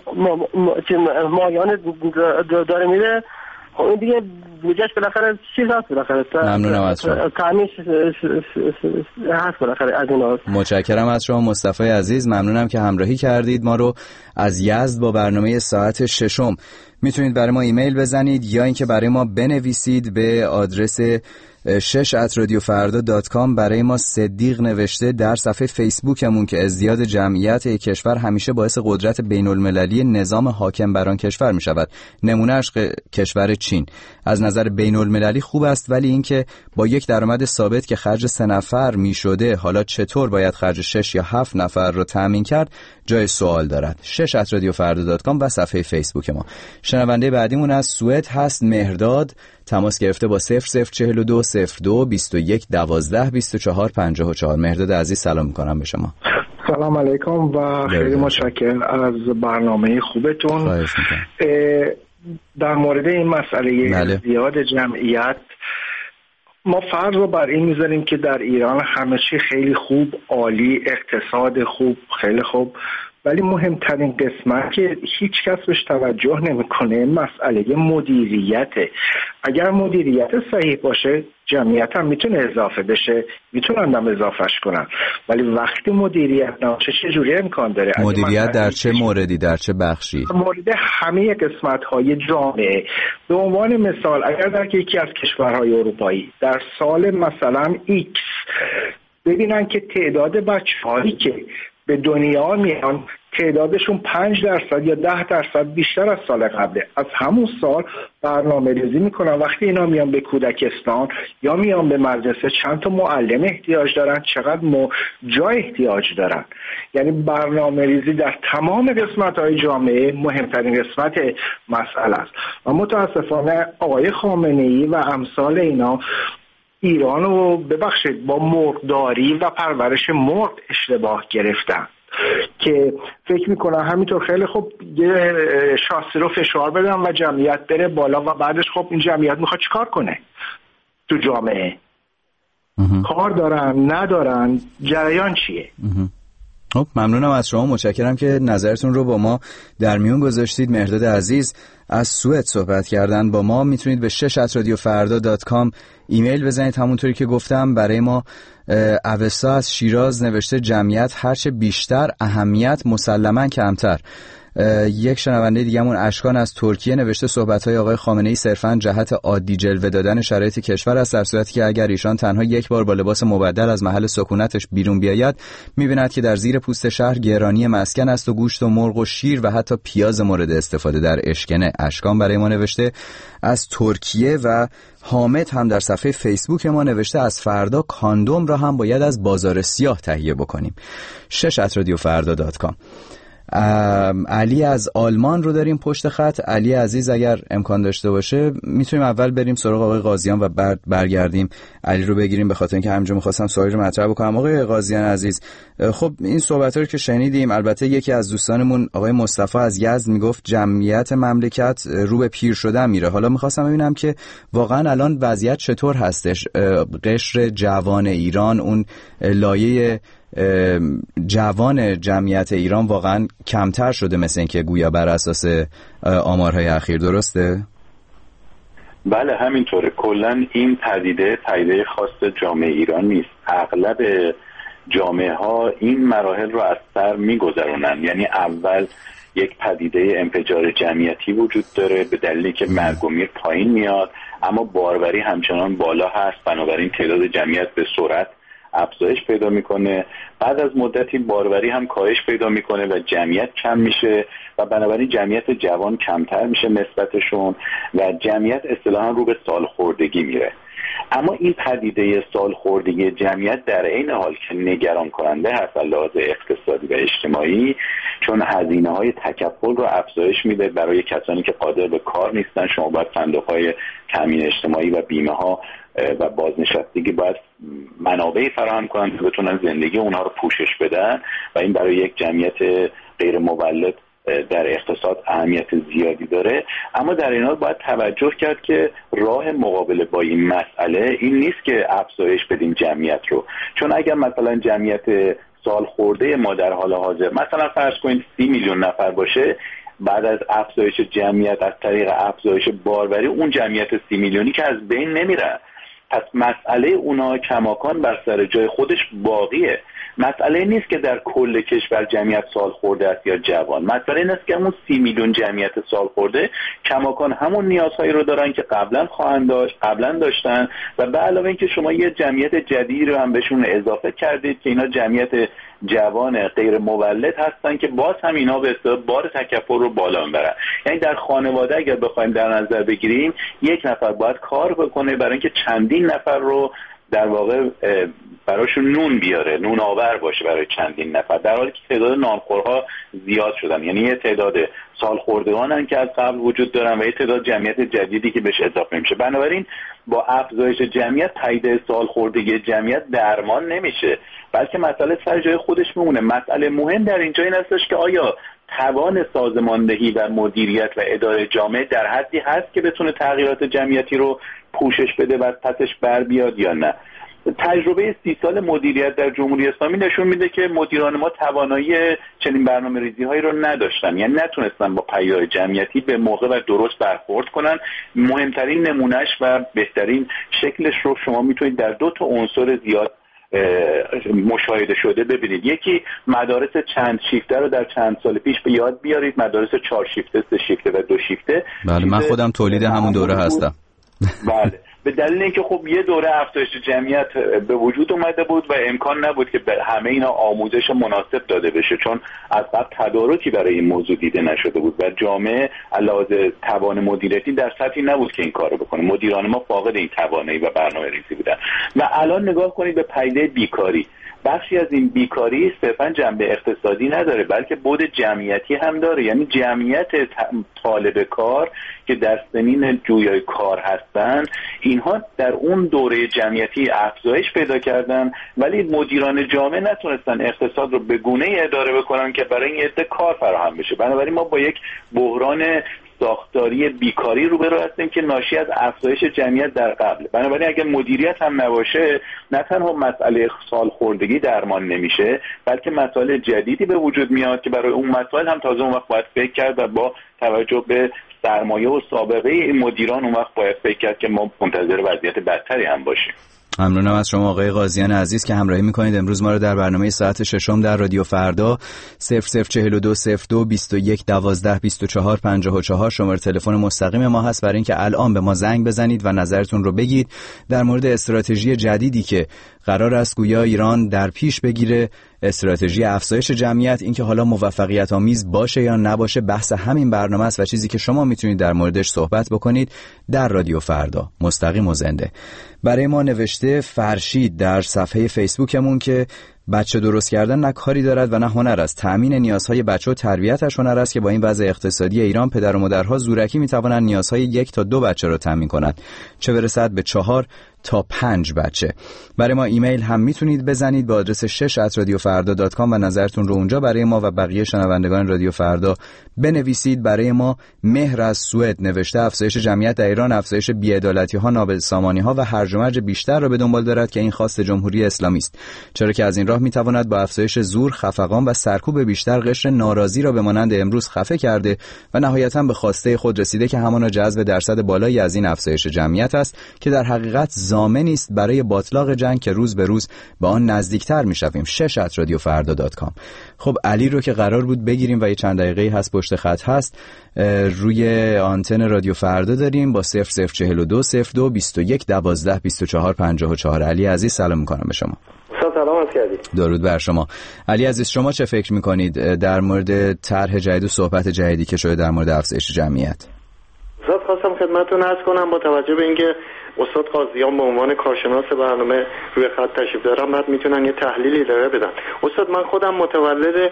Speaker 9: ماهیانه داره میده. خب این دیگه بودجهش بالاخره چیز هست بالاخره.
Speaker 4: ممنونم از شما.
Speaker 9: تعمیش هست بالاخره از اینا.
Speaker 4: متشکرم از شما مصطفی عزیز، ممنونم که همراهی کردید ما رو از یزد با برنامه ساعت 6. میتونید برای ما ایمیل بزنید یا اینکه برای ما بنویسید به آدرس 6@radiofarda.com. برای ما صدیق نوشته در صفحه فیسبوکمون که ازدیاد جمعیت یک کشور همیشه باعث قدرت بین المللی نظام حاکم بر آن کشور می شود. نمونهش کشور چین از نظر بین المللی خوب است، ولی اینکه با یک درآمد ثابت که خرج 3 نفر می شده حالا چطور باید خرج 6 یا 7 نفر رو تامین کرد جای سوال دارد. 6@radiofarda.com و صفحه فیسبوک ما. شنونده بعدیمون از سوئد هست، مهرداد. تماس گرفته با 0042 02 21 12 24 54. مهرداد عزیز سلام میکنم به شما.
Speaker 10: سلام علیکم و خیلی متشکرم از برنامه خوبتون. در مورد این مسئله زیاد جمعیت ما فرض رو بر این میذاریم که در ایران همه چی خیلی خوب، عالی، اقتصاد خوب، خیلی خوب، ولی مهمترین قسمت که هیچ کس بهش توجه نمیکنه مسئله مدیریته. اگر مدیریت صحیح باشه جمعیت هم میتونه اضافه بشه، میتونن هم اضافهش کنن، ولی وقتی مدیریت نباشه چجوری امکان داره؟
Speaker 4: مدیریت در چه موردی، در چه بخشی؟
Speaker 10: مورد همه قسمت‌های جامعه. به عنوان مثال اگر در یکی از کشورهای اروپایی در سال مثلا X ببینن که تعداد بچه‌هایی که به دنیا میان تعدادشون 5% یا 10% بیشتر از سال قبله، از همون سال برنامه ریزی میکنن وقتی اینا میان به کودکستان یا میان به مدرسه چند تا معلم احتیاج دارن، چقدر جای احتیاج دارن. یعنی برنامه ریزی در تمام قسمت‌های جامعه مهمترین قسمت مسئله است و متاسفانه آقای خامنه‌ای و امثال اینا ایران رو ببخشید با مرغداری و پرورش مرغ اشتباه گرفتن که فکر میکنن همینطور خیلی خوب یه شاسی رو فشار بدن و جمعیت بره بالا و بعدش خب این جمعیت میخواد چیکار کنه تو جامعه؟ کار دارن ندارن، جریان چیه؟
Speaker 4: خب ممنونم از شما، متشکرم که نظرتون رو با ما در میون گذاشتید. مهرداد عزیز از سوئد صحبت کردن با ما. میتونید به 6@radiofarda.com ایمیل بزنید. همونطوری که گفتم برای ما اوستا از شیراز نوشته جمعیت هرچه بیشتر اهمیت مسلماً کمتر. یک شنونده دیگه‌مون اشکان از ترکیه نوشته صحبت‌های آقای خامنه‌ای صرفاً جهت عادی جلوه دادن شرایط کشور است، در صورتی که اگر ایشان تنها یک بار با لباس مبدل از محل سکونتش بیرون بیاید می‌بیند که در زیر پوست شهر گرانی مسکن است و گوشت و مرغ و شیر و حتی پیاز مورد استفاده در اشکنه. اشکان برای ما نوشته از ترکیه و حامد هم در صفحه فیسبوک ما نوشته از فردا کاندوم را هم باید از بازار سیاه تهیه بکنیم. 6@radiofarda.com. علی از آلمان رو داریم پشت خط. علی عزیز اگر امکان داشته باشه میتونیم اول بریم سراغ آقای قاضیان و بعد برگردیم علی رو بگیریم، به خاطر اینکه همینجا می‌خواستم سوالی رو مطرح بکنم. آقای قاضیان عزیز، خب این صحبت‌ها رو که شنیدیم، البته یکی از دوستانمون آقای مصطفی از یزد میگفت جمعیت مملکت رو به پیر شدن میره. حالا می‌خواستم ببینم که واقعا الان وضعیت چطور هستش؟ قشر جوان ایران، اون لایه جوان جمعیت ایران واقعا کمتر شده مثل اینکه گویا بر اساس آمارهای اخیر، درسته؟
Speaker 5: بله همینطوره. کلا این پدیده خاص جامعه ایران نیست. اغلب جامعه ها این مراحل رو از سر میگذرونن. یعنی اول یک پدیده انفجار جمعیتی وجود داره به دلیلی که مرگ و میر پایین میاد اما باروری همچنان بالا هست، بنابراین تعداد جمعیت به سرعت افزایش پیدا میکنه. بعد از مدتی باروری هم کاهش پیدا میکنه و جمعیت کم میشه و بنابراین جمعیت جوان کمتر میشه نسبتشون و جمعیت اصطلاحاً رو به سالخوردگی میره. اما این پدیده سالخوردگی جمعیت در عین حال که نگران کننده هست از لحاظ اقتصادی و اجتماعی، چون هزینه‌های تکفل رو افزایش میده برای کسانی که قادر به کار نیستن. شما باید صندوق‌های تامین اجتماعی و بیمه‌ها و بازنشستگی باید منابعی فراهم کنن که بتونن زندگی اونها رو پوشش بدن و این برای یک جمعیت غیر مولد در اقتصاد اهمیت زیادی داره، اما در این حال باید توجه کرد که راه مقابله با این مسئله این نیست که افزایش بدیم جمعیت رو. چون اگر مثلا جمعیت سال خورده ما در حال حاضر مثلا فرض کنید 30 میلیون نفر باشه، بعد از افزایش جمعیت از طریق افزایش باروری اون جمعیت 30 میلیونی که از بین نمیره، پس مسئله اونا کماکان بر سر جای خودش باقیه. مسئله نیست که در کل کشور جمعیت سال خورده است یا جوان، مسئله این است که همون 30 میلیون جمعیت سال خورده کماکان همون نیازهایی رو دارن که قبلا داشتن و به علاوه اینکه شما یه جمعیت جدیدی رو هم بهشون اضافه کردید که اینا جمعیت جوان غیر مولد هستن که باز هم اینا به اصطلاح بار تکفر رو بالا میبرن. یعنی در خانواده اگر بخوایم در نظر بگیریم یک نفر باید کار بکنه برای اینکه چندین نفر رو در واقع براشون نون بیاره، نون آور باشه برای چندین نفر، در حالی که تعداد نانخورها زیاد شدن. یعنی یه تعداد سالخوردگانن که از قبل وجود دارن و یه تعداد جمعیت جدیدی که بهش اضافه میشه. بنابراین با افزایش جمعیت تایید سالخوردگی جمعیت درمان نمیشه، بلکه مسئله سر جای خودش میمونه. مسئله مهم در اینجا این هستش که آیا توان سازماندهی و مدیریت و اداره جامعه در حدی هست که بتونه تغییرات جمعیتی رو پوشش بده و پسش بر بیاد یا نه. تجربه 30 سال مدیریت در جمهوری اسلامی نشون میده که مدیران ما توانایی چنین برنامه‌ریزی هایی رو نداشتن، یعنی نتونستن با پیدای جمعیتی به موقع و درست برخورد کنن. مهمترین نمونهش و بهترین شکلش رو شما میتونید در 2 تا عنصر زیاد مشاهده شده ببینید. یکی مدارس چند شیفته رو در چند سال پیش به یاد بیارید، مدارس 4 شیفته، 3 شیفته و 2 شیفته.
Speaker 4: بله، من خودم تولید همون دوره هستم.
Speaker 5: بله، به دلیل اینکه خب یه دوره افزایش جمعیت به وجود اومده بود و امکان نبود که به همه اینا آموزش مناسب داده بشه، چون از قبل تدارکی برای این موضوع دیده نشده بود و جامعه علاوه توان مدیریتی در سطحی نبود که این کارو بکنه. مدیران ما فاقد این توانایی و برنامه‌ریزی بودن. و الان نگاه کنید به پدیده بیکاری. بخشی از این بیکاری صرفا جنبه اقتصادی نداره، بلکه بعد جمعیتی هم داره. یعنی جمعیت طالب کار که در سنین جویای کار هستن، اینها در اون دوره جمعیتی افزایش پیدا کردن، ولی مدیران جامعه نتونستن اقتصاد رو به گونه‌ای اداره بکنن که برای این عده کار فراهم بشه. بنابراین ما با یک بحران ساختاری بیکاری روبرو هستیم که ناشی از افزایش جمعیت در قبل. بنابراین اگر مدیریت هم نباشه، نه تنها مسئله سالخوردگی درمان نمیشه، بلکه مسائل جدیدی به وجود میاد که برای اون مسائل هم تازه اون وقت باید فکر کرد و با توجه به سرمایه و سابقه این مدیران اون وقت باید فکر کرد که ما منتظر وضعیت بدتری هم باشیم.
Speaker 4: ممنونم از شما آقای قاضیان عزیز که همراهی میکنید امروز ما رو در برنامه ساعت 6 در رادیو فردا. 0042 02 21 12 24 54 شماره تلفن مستقیم ما هست برای اینکه الان به ما زنگ بزنید و نظرتون رو بگید در مورد استراتژی جدیدی که قرار است گویا ایران در پیش بگیره، استراتژی افزایش جمعیت. اینکه حالا موفقیت آمیز باشه یا نباشه بحث همین برنامه است و چیزی که شما میتونید در موردش صحبت بکنید در رادیو فردا مستقیم و زنده. برای ما نوشته فرشید در صفحه فیسبوکمون که بچه درست کردن نه کاری دارد و نه هنر است. تامین نیازهای بچه و تربیتش هنر است که با این وضع اقتصادی ایران پدر و مادرها زورکی میتوانند نیازهای 1 تا 2 بچه را تامین کنند، چه برسد به 4 تا 5 بچه. برای ما ایمیل هم میتونید بزنید به آدرس 6@radiofarda.com و نظرتون رو اونجا برای ما و بقیه شنوندگان رادیو فردا بنویسید. برای ما مهر از سوئد نوشته افزایش جمعیت در ایران افزایش بی‌عدالتی‌ها، نابسامانی‌ها و هرج و مرج بیشتر را به دنبال دارد که این خواست جمهوری اسلامی است، چرا که از این راه میتواند با افزایش زور، خفقان و سرکوب بیشتر قشر ناراضی را به مانند امروز خفه کرده و نهایتاً به خواسته خود رسیده که همان جذب درصد بالایی از این افزایش جمعیت است که در حقیقت ضامنی است برای باطلاق جنگ که روز به روز به آن نزدیکتر میشویم. 6@radiofarda.com. خب علی رو که قرار بود بگیریم و یه چند دقیقه‌ای هست پشت خط هست روی آنتن رادیو فردا داریم با 0042 02 21 12 24 54. علی عزیز سلام میکنم به شما.
Speaker 11: سلام کردی.
Speaker 4: درود بر شما. علی عزیز شما چه فکر میکنید در مورد طرح جدید و صحبت جدیدی که شده در مورد افزایش جمعیت؟
Speaker 11: خواستم خدمتتون عرض کنم با توجه به اینکه استاد قاضیان به عنوان کارشناس برنامه روی خط تشریف دارن، بعد میتونن یه تحلیلی ارائه بدن. استاد من خودم متولد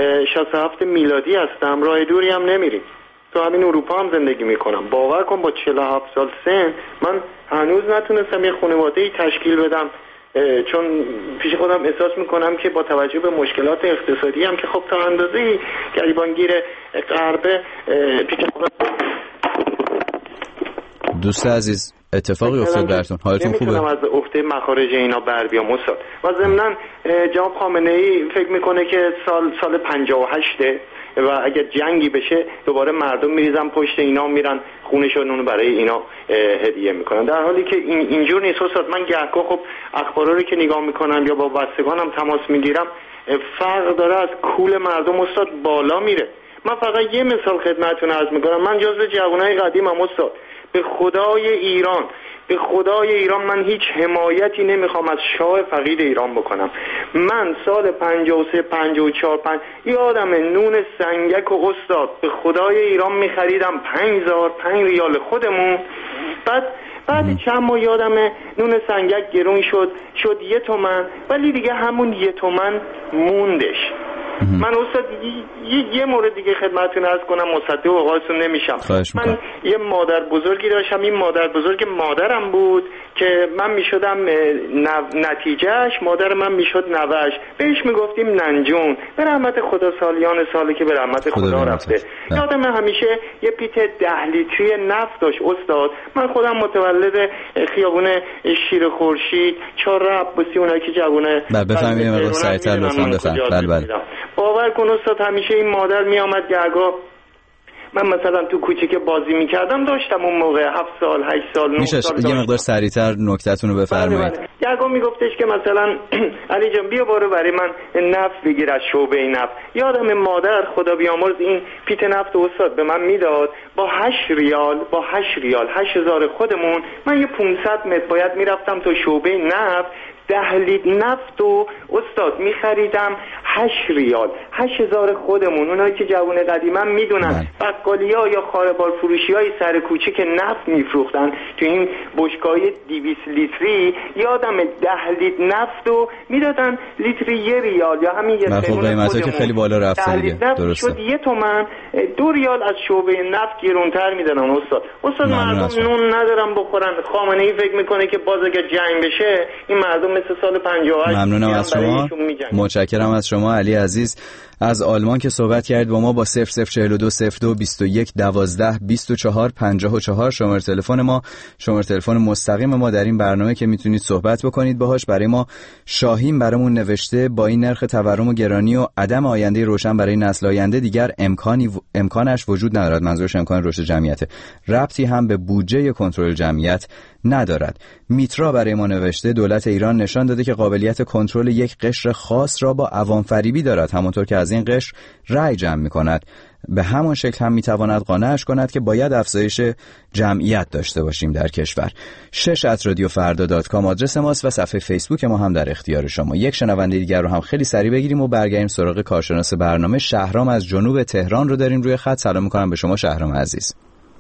Speaker 11: 67 میلادی هستم، راه دوری هم نمیریم، تو همین اروپا هم زندگی میکنم. باور کن با 47 سال سن من هنوز نتونستم یه خانواده‌ای تشکیل بدم چون پیش خودم احساس میکنم که با توجه به مشکلات اقتصادی هم که خب تا اندازه‌ای گریبانگیر غربه پیش خودم.
Speaker 4: دوست عزیز اتفاقی افتاد براتون؟ حالتون خوبه؟
Speaker 11: نمیتونم از عهده مخارج اینا بر بیام استاد. و ضمن جناب خامنه‌ای فکر میکنه که سال 58 و اگر جنگی بشه دوباره مردم میریزن پشت اینا، میرن خونشون رو برای اینا هدیه میکنن، در حالی که اینجور نیست استاد. من گهگاه خب اخبارا رو که نگاه میکنم یا با بستگانم تماس میگیرم، فرق داره از کول مردم استاد بالا میره. من فقط یه مثال خدمتتون عرض میکنم. من جزو جوانای قدیمم استاد. به خدای ایران من هیچ حمایتی نمیخوام از شاه فقید ایران بکنم. من سال 53 54 یادم نون سنگک و استاد به خدای ایران میخریدم 5 ریال خودمون. بعد چند ماه یادم نون سنگک گرون شد 1 تومن، ولی دیگه همون 1 تومن موندش. من استاد یه مورد دیگه خدمتتون عرض کنم، مصدق اوقاتتون نمیشم. من یه مادر بزرگی داشتم، این مادر بزرگ مادرم بود که من میشدم نتیجهش، مادر من میشد نوش، بهش میگفتیم ننجون، به رحمت خدا سالیان ساله که به رحمت خدا رفته. یادم همیشه یه پیت 10 لیتری نفت داشت استاد. من خودم متولد خیابون شیر خورشید 4 عباسی، اونایی که جوونه
Speaker 4: بفهمید مقدار سریعتر لطفاً بفرمایید. بله
Speaker 11: باور کن استاد، همیشه این مادر می آمد گرگاه، من مثلا تو کوچه که بازی میکردم داشتم اون موقع 7 سال 8 سال 9 سال
Speaker 4: میشه یه مقدار سریعتر نکته‌تون رو بفرمایید.
Speaker 11: گرگاه میگفتش که مثلا علی جان بیا بارو برای من نفت بگیر از شعبه نفت. یادم مادر خدا بیامرز این پیت نفت استاد به من میداد با 8 ریال 8000 خودمون. من یه 500 متر باید میرفتم تا شعبه نفت 10 لیتر نفت و استاد میخریدم 8 ریال 8000 خودمون. اونایی که جوون قدیمم میدونن بقالیا یا خاربار فروشی های سر کوچه که نفت میفروختن تو این بشکای 200 لیتری، یادم 10 لیتر نفت و میدادن لیتری 1 ریال یا همین یه
Speaker 4: خب قیمتا که خیلی بالا رفته دیگه. درسته
Speaker 11: شد 1 تومن 2 ریال از شعبه نفت گرونتر میدادن استاد مردم نون ندارن بخورن. خامنه ای فکر میکنه که باز اگه جنگ بشه این مردم مثل سال 58.
Speaker 4: ممنونم از شما، متشکرم از شما علی عزیز از آلمان که صحبت کرد با ما با 0042 02 21 12 24 54 شماره تلفن ما، شماره تلفن مستقیم ما در این برنامه که میتونید صحبت بکنید باهاش. برای ما شاهین برامون نوشته با این نرخ تورم و گرانی و عدم آینده روشن برای نسل آینده دیگر امکانش وجود ندارد. منظورش امکان رشد جمعیت، ربطی هم به بودجه کنترل جمعیت ندارد. میترا برای ما نوشته دولت ایران نشان داده که قابلیت کنترل یک قشر خاص را با عوام فریبی دارد، همونطور که از این قشر رأی جمع می‌کند به همان شکل هم میتواند قانعش کند که باید افزایش جمعیت داشته باشیم در کشور. 6@radiofarda.com آدرس ماست و صفحه فیسبوک ما هم در اختیار شما. یک شنونده دیگر رو هم خیلی سریع بگیریم و برگردیم سراغ کارشناس برنامه. شهرام از جنوب تهران رو داریم روی خط. سلام می‌کنم به شما شهرام عزیز.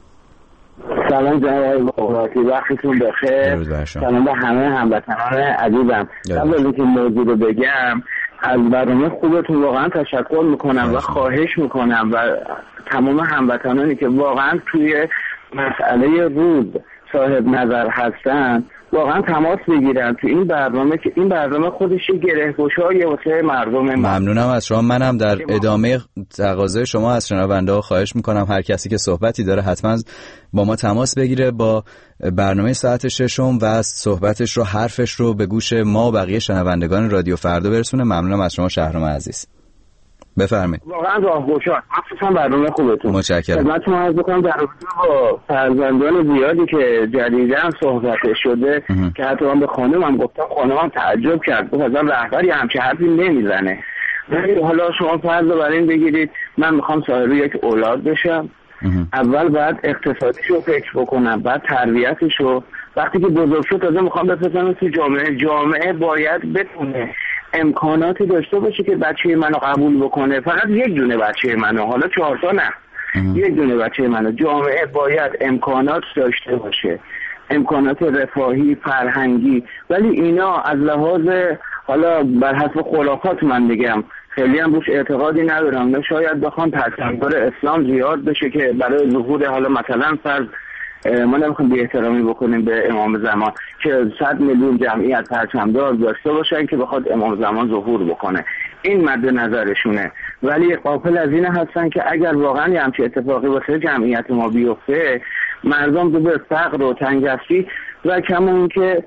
Speaker 12: سلام جناب بغراتی، وقتتون بخیر. سلام به همه هموطنان عزیزم. قبل از اینکه موضوع رو بگم از برنامه خوبتون واقعا تشکر میکنم و خواهش میکنم و تمام هموطنانی که واقعا توی مسئله روز صاحب نظر هستن واقعا تماس بگیرن تو این برنامه که این برنامه خودش گره‌گشایی واسه مردم.
Speaker 4: ممنونم از شما. منم در ادامه تقاضای شما از شنونده‌ها خواهش میکنم هر کسی که صحبتی داره حتما با ما تماس بگیره با برنامه ساعت 6 و صحبتش رو حرفش رو به گوش ما و بقیه شنوندگان رادیو فردا برسونه. ممنونم از شما شهرام عزیز. بفرمایید.
Speaker 12: واقعا راهگشا، مخصوصا برنامه خوبتون.
Speaker 4: متشکرم.
Speaker 12: خدمتتون عرض می‌کنم در رابطه با فرزندان زیادی که جدیداً صحبت شده که حتی من به خانمم گفتم، خانمم تعجب کرد، گفت اصلا رهبری همچین حرفی نمیزنه. ولی حالا شما فرض رو بر این بگیرید من میخوام صاحب یک اولاد بشم، اول بعد اقتصادیشو فکر بکنم، بعد تربیتشو، وقتی که بزرگ شد تازه میخوام بفرستم تو جامعه باید بتونه امکاناتی داشته باشه که بچه منو قبول بکنه. فقط یک دونه بچه منو، حالا 4 تا نه، یک دونه بچه منو. جامعه باید امکانات داشته باشه، امکانات رفاهی، فرهنگی، ولی اینا از لحاظ حالا بر حسب خرافات من میگم خیلی هم روش اعتقادی ندارم، نه شاید بخوان پسندار اسلام زیاد بشه که برای ظهور حالا مثلا فرض ما نمیخوایم بی احترامی بکنیم به امام زمان که 100 میلیون جمعیت پرچمدار داشته باشن که بخواد امام زمان ظهور بکنه. این مد نظرشونه، ولی غافل از این هستن که اگر واقعا یه همچین اتفاقی واسه جمعیت ما بیفته، مردم به فقر و تنگدستی و کمون که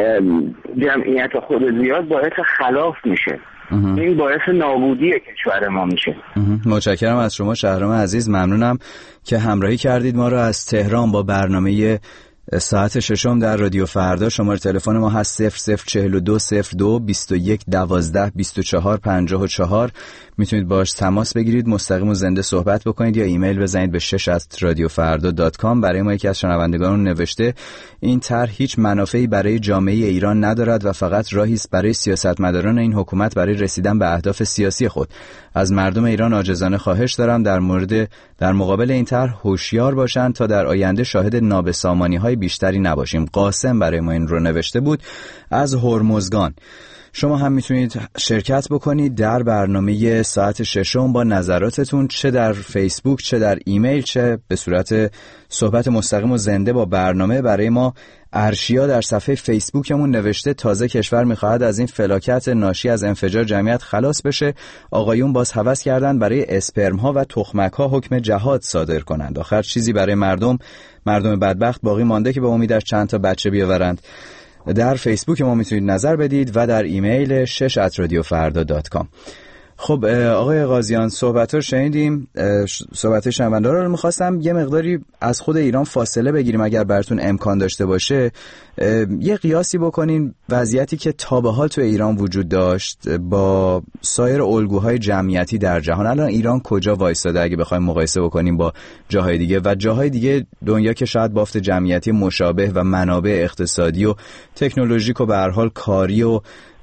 Speaker 12: جمعیت خود زیاد باعث خلاف میشه. این باعث نابودی کشور ما میشه.
Speaker 4: متشکرم از شما شهرام عزیز، ممنونم که همراهی کردید ما رو از تهران با برنامه ساعت ششم در رادیو فردا. شماره تلفن ما هست 004202 21 12 24 54. میتونید باش تماس بگیرید، مستقیم و زنده صحبت بکنید یا ایمیل بزنید به 6@radiofarda.com. برای ما یکی از شنوندگان نوشته این طرح هیچ منافعی برای جامعه ایران ندارد و فقط راهی است برای سیاستمداران این حکومت برای رسیدن به اهداف سیاسی خود. از مردم ایران عاجزانه خواهش دارم در مقابل این طرح هوشیار باشند تا در آینده شاهد نابسامانی‌های بیشتری نباشیم. قاسم برای ما این رو نوشته بود از هرمزگان. شما هم میتونید شرکت بکنید در برنامه ساعت ششم با نظراتتون، چه در فیسبوک، چه در ایمیل، چه به صورت صحبت مستقیم و زنده با برنامه. برای ما ارشیا در صفحه فیسبوکمون نوشته تازه کشور میخواهد از این فلاکت ناشی از انفجار جمعیت خلاص بشه. آقایون باز هوس کردن برای اسپرم ها و تخمک ها حکم جهاد صادر کنند. آخر چیزی برای مردم بدبخت باقی مانده که به امیدش چند تا بچه بیاورند. در فیسبوک ما میتونید نظر بدید و در ایمیل 6@radiofarda.com. خب آقای قاضیان، صحبت رو شنیدیم، صحبت شنونده‌ها رو میخواستم یه مقداری از خود ایران فاصله بگیریم اگر براتون امکان داشته باشه. یه قیاسی بکنین وضعیتی که تا به حال تو ایران وجود داشت با سایر الگوهای جمعیتی در جهان. الان ایران کجا وایساده اگه بخوایم مقایسه بکنیم با جاهای دیگه و جاهای دیگه دنیا که شاید بافت جمعیتی مشابه و منابع اقتصادی و تکنولوژیک و به هر حال کاری و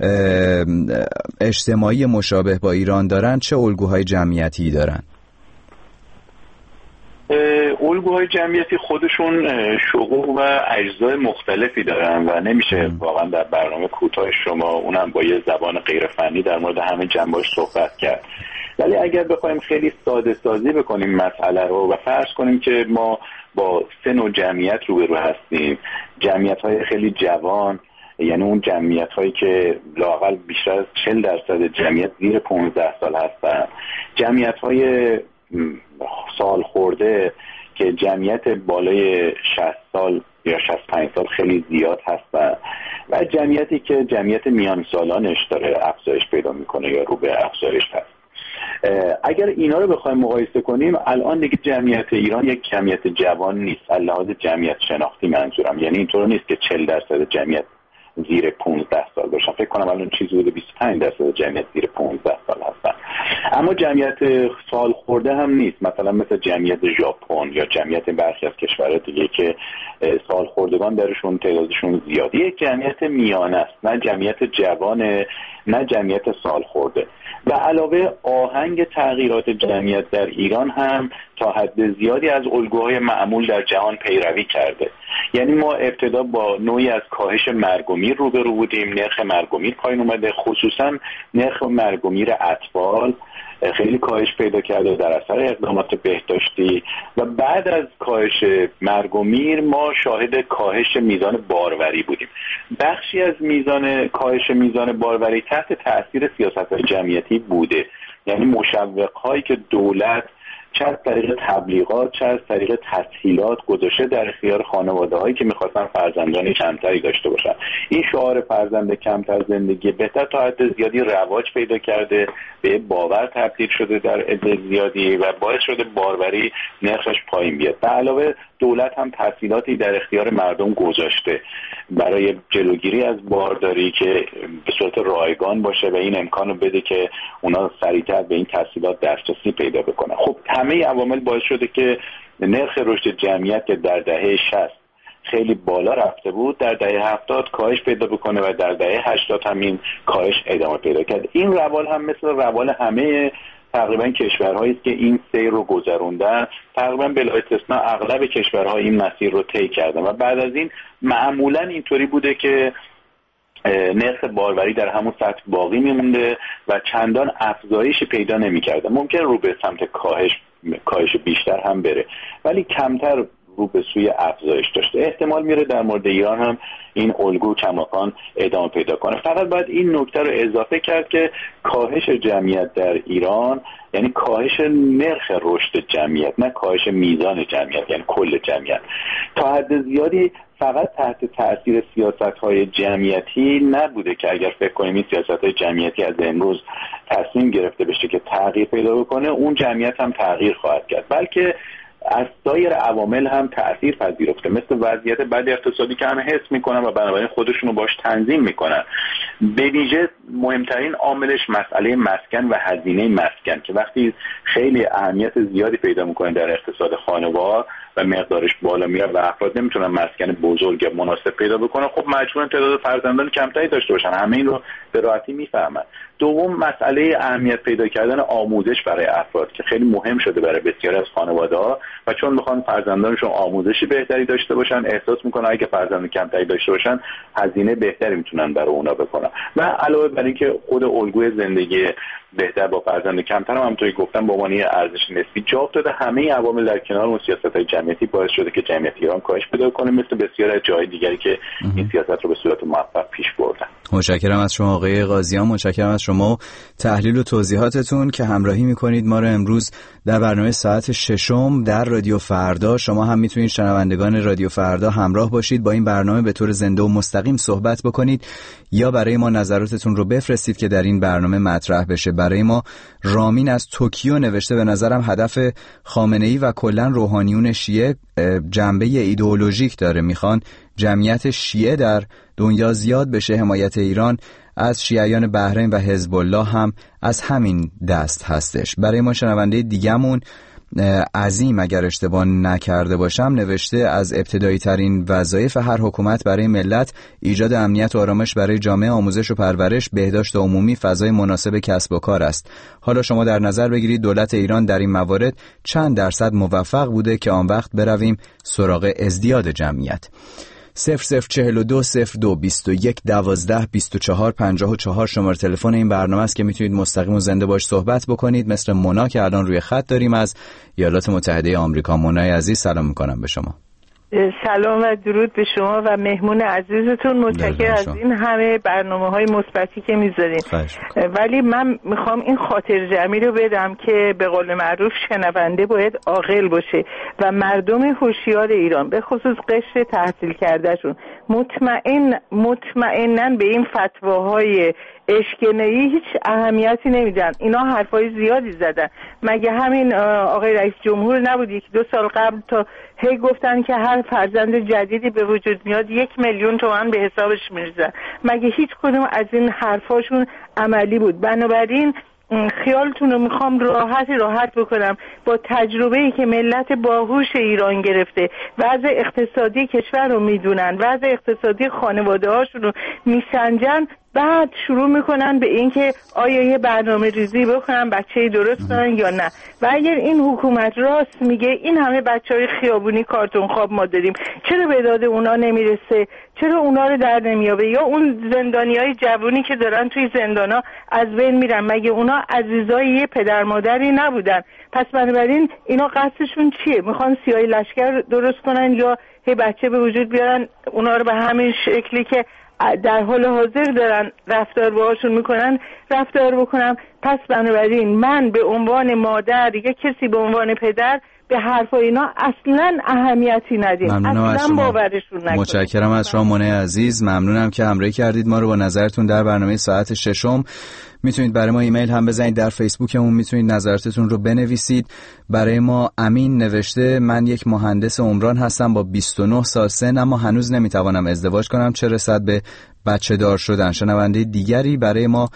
Speaker 4: اجتماعی مشابه با ایران دارن، چه الگوهای جمعیتی دارن؟
Speaker 5: الگوهای جمعیتی خودشون شقوق و اجزای مختلفی دارن و نمیشه واقعا در برنامه کوتاه شما اونم با یه زبان غیر فنی در مورد همه جنبه‌اش صحبت کرد. ولی اگر بخوایم خیلی ساده سازی بکنیم مسئله رو و فرض کنیم که ما با سه نوع جمعیت روبرو هستیم، جمعیت‌های خیلی جوان، یعنی اون جمعیت هایی که لااقل بیشتر از 40% جمعیت زیر 15 سال هستن، جمعیت های سال خورده که جمعیت بالای 60 سال یا 65 سال خیلی زیاد هستن و جمعیتی که جمعیت میان سالانش داره افزایش پیدا میکنه یا رو به افزایش هست. اگر اینا رو بخوایم مقایسه کنیم، الان دیگه جمعیت ایران یک جمعیت جوان نیست، از لحاظ جمعیت شناختی منظورم، یعنی اینطور نیست که 40% جمعیت زیر 15 سال باشن. فکر کنم الان چیزی بوده 25% جمعیت زیر 15 سال هستن. اما جمعیت سال خورده هم نیست، مثلا مثل جمعیت ژاپن یا جمعیت برخی از کشورهای دیگه که سال خوردگان درشون تعدادشون زیاده. یک جمعیت میانه است، نه جمعیت جوانه نه جمعیت سال خورده. و علاوه آهنگ تغییرات جمعیت در ایران هم تا حد زیادی از الگوهای معمول در جهان پیروی کرده. یعنی ما ابتدا با نوعی از کاهش مرگ و میر روبرو بودیم، نرخ مرگ و میر پایین اومده، خصوصا نرخ مرگ و میر اطفال خیلی کاهش پیدا کرده در اثر اقدامات بهداشتی و بعد از کاهش مرگ و میر ما شاهد کاهش میزان باروری بودیم. بخشی از کاهش میزان باروری تحت تاثیر سیاست‌های جمعیتی بوده، یعنی مشوق‌هایی که دولت چه از طریق تبلیغات چه از طریق تسهیلات گذاشته در اختیار خانواده‌هایی که می‌خواستن فرزندان کمتری داشته باشن. این شعار فرزند کمتر زندگی بهتر تا حد زیادی رواج پیدا کرده، به باور تبدیل شده در عده زیادی و باعث شده باروری نرخش پایین بیاد. به علاوه دولت هم تسهیلاتی در اختیار مردم گذاشته برای جلوگیری از بارداری که به صورت رایگان باشه و این امکان رو بده که اونا سریعتر به این تسهیلات دسترسی پیدا بکنن. خب همه عوامل باعث شده که نرخ رشد جمعیت که در دهه 60 خیلی بالا رفته بود در دهه 70 کاهش پیدا بکنه و در دهه 80 هم این کاهش ادامه پیدا کرد. این روال هم مثل روال همه تقریبا کشورهایی است که این سیر رو گذروندن، تقریبا بلا استثناء اغلب کشورها این مسیر رو طی کردن و بعد از این معمولا اینطوری بوده که نرخ باروری در همون سطح باقی میمونده و چندان افزایشی پیدا نمی‌کرده. ممکن رو به سمت کاهش بیشتر هم بره ولی کمتر رو به سوی افزایش داشته. احتمال میره در مورد ایران هم این الگو کماکان ادامه پیدا کنه. فقط باید این نکته رو اضافه کرد که کاهش جمعیت در ایران یعنی کاهش نرخ رشد جمعیت، نه کاهش میزان جمعیت، یعنی کل جمعیت. تا حد زیادی فقط تحت تاثیر سیاست‌های جمعیتی نبوده که اگر فکر کنیم این سیاست‌های جمعیتی از امروز تصمیم گرفته بشه که تغییر پیدا بکنه، اون جمعیت هم تغییر خواهد کرد، بلکه از سایر عوامل هم تأثیر پذیرفته، مثل وضعیت بد اقتصادی که همه حس میکنن و بنابراین خودشونو باش تنظیم میکنن. به ویژه مهمترین عاملش مسئله مسکن و هزینه مسکن که وقتی خیلی اهمیت زیادی پیدا میکنه در اقتصاد خانوار و مقدارش بالا میره و افراد نمیتونن مسکن بزرگ مناسب پیدا بکنن، خب مجبورن تعداد فرزندان کمتری داشته باشن. همه این رو به راحتی میفهمن. دوم، مسئله اهمیت پیدا کردن آموزش برای افراد که خیلی مهم شده برای بسیاری از خانواده‌ها و چون میخوان فرزندانشون آموزشی بهتری داشته باشن، احساس میکنن اگه فرزند کمتری داشته باشن هزینه بهتری میتونن برای اونا بکنن. و علاوه بر این که خود الگوی زندگی بهتر با فرزند کمتر هم همونطوری گفتم به عنوان ارزش نسبی جا افتاده. همه عوامل در کنار اون سیاست‌های جمعیتی باعث شده که جمعیت ایران کاهش پیدا کنه، مثل بسیاری از جای دیگری که این سیاست رو به صورت موفق پیش بردن.
Speaker 4: متشکرم از شما آقای قاضیان، متشکرم از شما تحلیل و توضیحاتتون که همراهی میکنید ما رو امروز در برنامه ساعت 6 در رادیو فردا. شما هم میتونید شنوندگان رادیو فردا همراه باشید، با این برنامه به طور زنده و مستقیم صحبت بکنید یا برای ما نظراتتون رو بفرستید که در این برنامه مطرح بشه. برای ما رامین از توکیو نوشته به نظرم هدف خامنه‌ای و کلا روحانیون شیعه جنبه ایدئولوژیک داره، میخوان جمعیت شیعه در دنیا زیاد بشه. حمایت ایران از شیعیان بحرین و حزب الله هم از همین دست هستش. برای ما شنونده دیگمون عظیم اگر اشتباه نکرده باشم نوشته از ابتدایی ترین وظایف هر حکومت برای ملت ایجاد امنیت و آرامش برای جامعه، آموزش و پرورش، بهداشت عمومی، فضای مناسب کسب و کار است. حالا شما در نظر بگیرید دولت ایران در این موارد چند درصد موفق بوده که آن وقت برویم سراغ ازدیاد جمعیت. 0042 02 21 12 24 54 شماره تلفن این برنامه است که میتونید مستقیم و زنده باش صحبت بکنید، مثل مونا که الان روی خط داریم از ایالات متحده آمریکا. مونای عزیز سلام میکنم به شما.
Speaker 13: سلام و درود به شما و مهمون عزیزتون. متشکرم از این همه برنامه‌های مثبتی که میذارین. ولی من میخوام این خاطر جمعی رو بدم که به قول معروف شنونده باید عاقل باشه و مردم هوشیار ایران به خصوص قشر تحصیل کردهشون مطمئناً به این فتواهای اشکنه‌ای هیچ اهمیتی نمیدن. اینا حرفای زیادی زدن. مگه همین آقای رئیس جمهور نبود 1-2 سال قبل تا هی گفتن که هر فرزند جدیدی به وجود میاد 1,000,000 تومان به حسابش میریزن؟ مگه هیچ کدوم از این حرفاشون عملی بود؟ بنابراین خیالتون رو میخوام راحت بکنم با تجربه‌ای که ملت باهوش ایران گرفته، وضع اقتصادی کشور رو میدونن، وضع اقتصادی خانواده هاشون رو میسنجن، بعد شروع میکنن به این که آیا یه برنامه ریزی بکنن بچه‌ای درست کنن یا نه. و اگر این حکومت راست میگه این همه بچهای خیابونی کارتون خواب ما داریم، چرا به داد اونا نمیرسه؟ چرا اونا رو در نمیابه؟ یا اون زندانیای جوونی که دارن توی زندانا از بین میرن، مگه اونا عزیزای یه پدر مادری نبودن؟ پس بنابراین اینا قصدشون چیه؟ میخوان سیاهی لشکر درست کنن یا یه بچه به وجود بیارن اونا رو به همین شکلی که در حال حاضر دارن رفتار باهاشون میکنن رفتار بکنم؟ پس بنابراین من به عنوان مادر یا کسی به عنوان پدر به حرفای اینا اصلا اهمیتی ندیم، اصلا باورشون نکنیم.
Speaker 4: متشکرم از شما مونای عزیز، ممنونم که همراهی کردید ما رو با نظرتون در برنامه ساعت 6. میتونید برای ما ایمیل هم بزنید، در فیسبوکمون میتونید نظراتتون رو بنویسید. برای ما امین نوشته من یک مهندس عمران هستم با 29 سال سن، اما هنوز نمیتوانم ازدواج کنم، چه رسد به بچه دار شدن. شنونده دیگری برای ما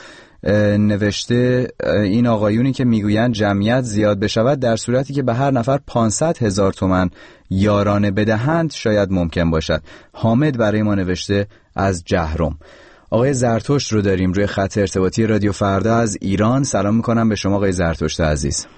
Speaker 4: نوشته این آقایونی که میگویند جمعیت زیاد بشود در صورتی که به هر نفر 500,000 تومان یارانه بدهند شاید ممکن باشد. حامد برای ما نوشته از جهرم. آقای زرتشت رو داریم روی خط ارتباطی رادیو فردا از ایران. سلام میکنم به شما آقای زرتشت عزیز.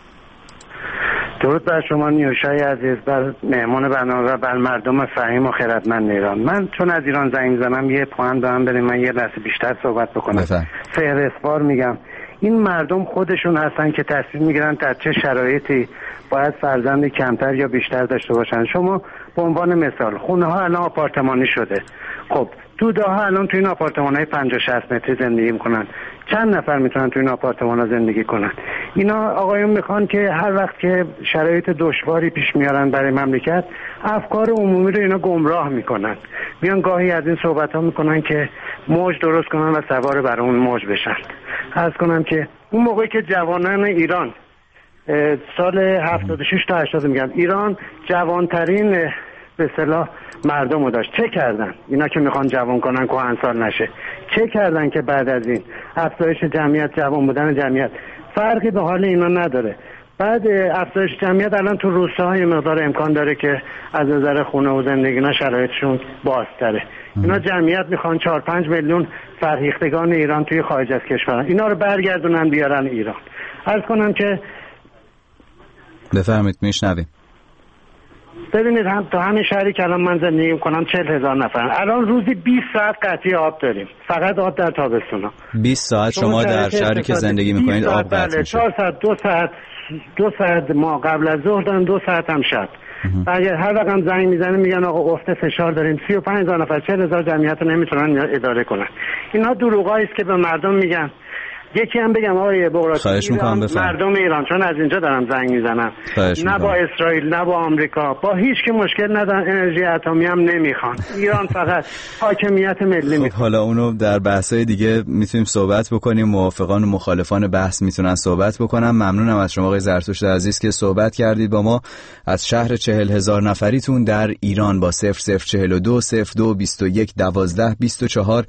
Speaker 14: درود بر شما نیوشای عزیز، بر مهمان برنامه و بر مردم فهیم و خردمند ایران. من چون از ایران زنگ میزنم یه پوان دارم بریم من یه لحظه بیشتر صحبت بکنم. فهرستوار میگم این مردم خودشون هستن که تصمیم میگیرن در چه شرایطی باید فرزند کمتر یا بیشتر داشته باشن. شما به عنوان مثال خونه ها الان آپارتمانی شده. خب توده ها الان تو این آپارتمان های 50-60 متری زندگی میکنن. چند نفر میتونن تو این آپارتمان ها زندگی کنن؟ اینا آقایون میخوان که هر وقت که شرایط دشواری پیش میارن برای مملکت، افکار عمومی رو اینا گمراه میکنن. میان گاهی از این صحبت ها میکنن که موج درست کنن و سوار بر اون موج بشن. عرض کنم که اون موقعی که جوانان ایران سال 76 تا 80 میگن ایران جوانترین به اصطلاح مردمو داشت، چه کردن اینا که میخوان جوان کنن کهنسال نشه؟ چه کردن که بعد از این افزایش جمعیت، جوان بودن جمعیت فرقی به حال اینا نداره؟ بعد افزایش جمعیت الان تو روستاهای مقدار امکان داره که از نظر خونه و زندگینا شرایطشون بازتره. اینا جمعیت میخوان 4-5 میلیون فرهیختگان ایران توی خارج از کشور، اینا رو برگردونن بیارن ایران. عرض کنم که
Speaker 4: بفرمایید میشنویم.
Speaker 14: ببینید هم تو همین شهری که الان من زندگی میکنم 40,000 نفر الان روزی 20 ساعت قطعی آب داریم، فقط آب در تابستونا.
Speaker 4: 20 ساعت شما در شهری که زندگی میکنید آب قطع میشه؟
Speaker 14: 4 ساعت 2 ساعت ما قبل از ظهر داریم، 2 ساعت هم شب. اگر هر وقت هم زنگ میزنه میگن آقا افت فشار داریم، 35,000 نفر 40,000 جمعیت رو نمیتونن اداره کنن. اینا دروغایی است که به مردم میگن. یکی هم بگم آقای بغراتی، مردم ایران چون از اینجا دارم زنگ میزنم، نه با اسرائیل نه با آمریکا، با هیچ کی مشکل ندارن، انرژی اتمی هم نمیخوان. ایران فقط حاکمیت ملی میخواد.
Speaker 4: حالا اونو در بحث‌های دیگه میتونیم صحبت بکنیم، موافقان و مخالفان بحث میتونن صحبت بکنن. ممنونم از شما آقای زرتشت عزیز که صحبت کردید با ما از شهر 40,000 نفریتون در ایران با 0042 02 21 12 24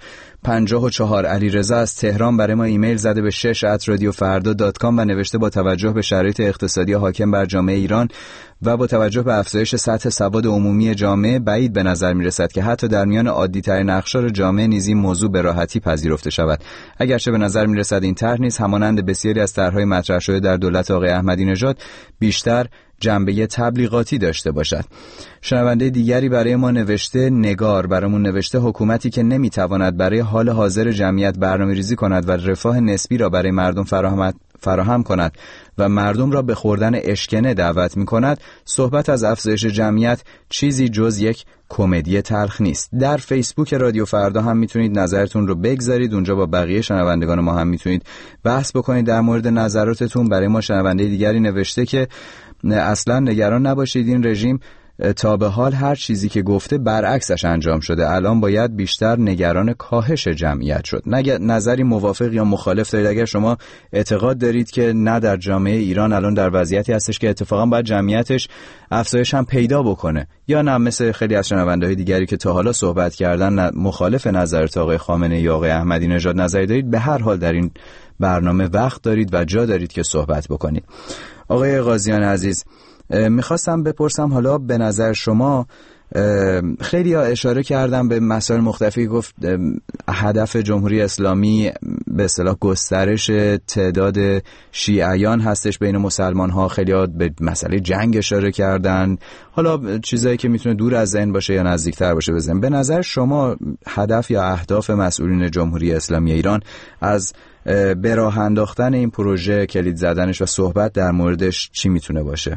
Speaker 4: 54. علیرضا از تهران برای ما ایمیل زده به 6@radiofarda.com و نوشته با توجه به شرایط اقتصادی حاکم بر جامعه ایران و با توجه به افزایش سطح سواد عمومی جامعه بعید به نظر می رسد که حتی در میان عادی‌ترین اقشار جامعه نیز این موضوع به راحتی پذیرفته شود. اگرچه به نظر می رسد این طرح نیز همانند بسیاری از طرح‌های مطرح شده در دولت آقای احمدی نژاد بیشتر جنبه تبلیغاتی داشته باشد. شنونده دیگری برای ما نوشته، نگار برامون نوشته حکومتی که نمیتواند برای حال حاضر جمعیت برنامه‌ریزی کند و رفاه نسبی را برای مردم فراهم کند و مردم را به خوردن اشکنه دعوت می‌کند، صحبت از افزایش جمعیت چیزی جز یک کمدی تلخ نیست. در فیسبوک رادیو فردا هم میتونید نظرتون رو بگذارید، اونجا با بقیه شنوندگان ما هم میتونید بحث بکنید در مورد نظراتتون. برای ما شنونده دیگری نوشته که اصلا نگران نباشید، این رژیم تا به حال هر چیزی که گفته برعکسش انجام شده، الان باید بیشتر نگران کاهش جمعیت شد. نظری موافق یا مخالف دارید؟ اگر شما اعتقاد دارید که نه در جامعه ایران الان در وضعیتی هستش که اتفاقا باید جمعیتش افزایش هم پیدا بکنه، یا نه مثل خیلی از شنونده‌های دیگری که تا حالا صحبت کردن مخالف نظرات آقای خامنه‌ای یا آقای احمدی نژاد نظری دارید، به هر حال در این برنامه وقت دارید و جا دارید که صحبت بکنید. آقای قاضیان عزیز، میخواستم بپرسم حالا به نظر شما، خیلی ها اشاره کردم به مسائل مختلفی، گفت هدف جمهوری اسلامی به اصطلاح گسترش تعداد شیعیان هستش بین مسلمان ها، خیلی ها به مسئله جنگ اشاره کردن، حالا چیزایی که میتونه دور از ذهن باشه یا نزدیکتر باشه بزنیم. به نظر شما هدف یا اهداف مسئولین جمهوری اسلامی ایران از به راه انداختن این پروژه، کلید زدنش و صحبت در موردش چی میتونه باشه؟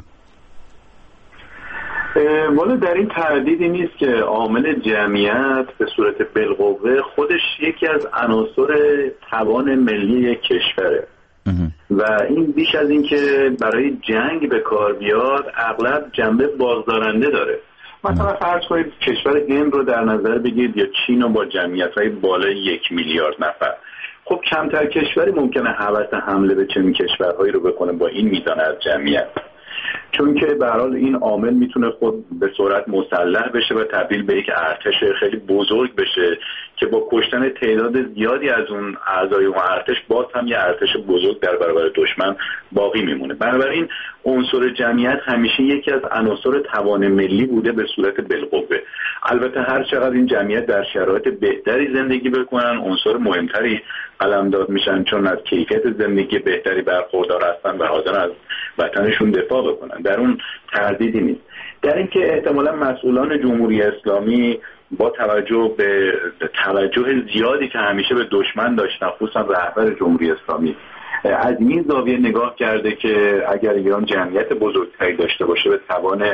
Speaker 5: والا در این تردیدی نیست که عامل جمعیت به صورت بالقوه خودش یکی از عناصر توان ملی یک کشوره و این بیش از این که برای جنگ به کار بیاد اغلب جنبه بازدارنده داره. مثلا فرض کنید کشور هند رو در نظر بگیرید یا چین رو با جمعیت‌های بالای 1 میلیارد نفر. خب کمتر کشوری ممکنه هوس حمله به چنین کشورهایی رو بکنه با این میزان از جمعیت، چون که به هر حال این عامل میتونه خود به صورت مسلح بشه و تبدیل به یک ارتش خیلی بزرگ بشه که با کشتن تعداد زیادی از اون اعضای اون ارتش باز هم یه ارتش بزرگ در برابر دشمن باقی میمونه. بنابراین عنصر جمعیت همیشه یکی از عناصر توان ملی بوده به صورت بالقوه. البته هر چقدر این جمعیت در شرایط بهتری زندگی بکنن عنصر مهمتری قلمداد میشن، چون از کیفیت زندگی بهتری برخوردار هستن و حاضر از وطنشون دفاع بکنن. در اون تردیدی نیست. در اینکه احتمالاً مسئولان جمهوری اسلامی با توجه به توجه زیادی که همیشه به دشمن داشتن، خصوصا رهبر جمهوری اسلامی، از این زاویه نگاه کرده که اگر ایران جمعیت بزرگتری داشته باشه به توان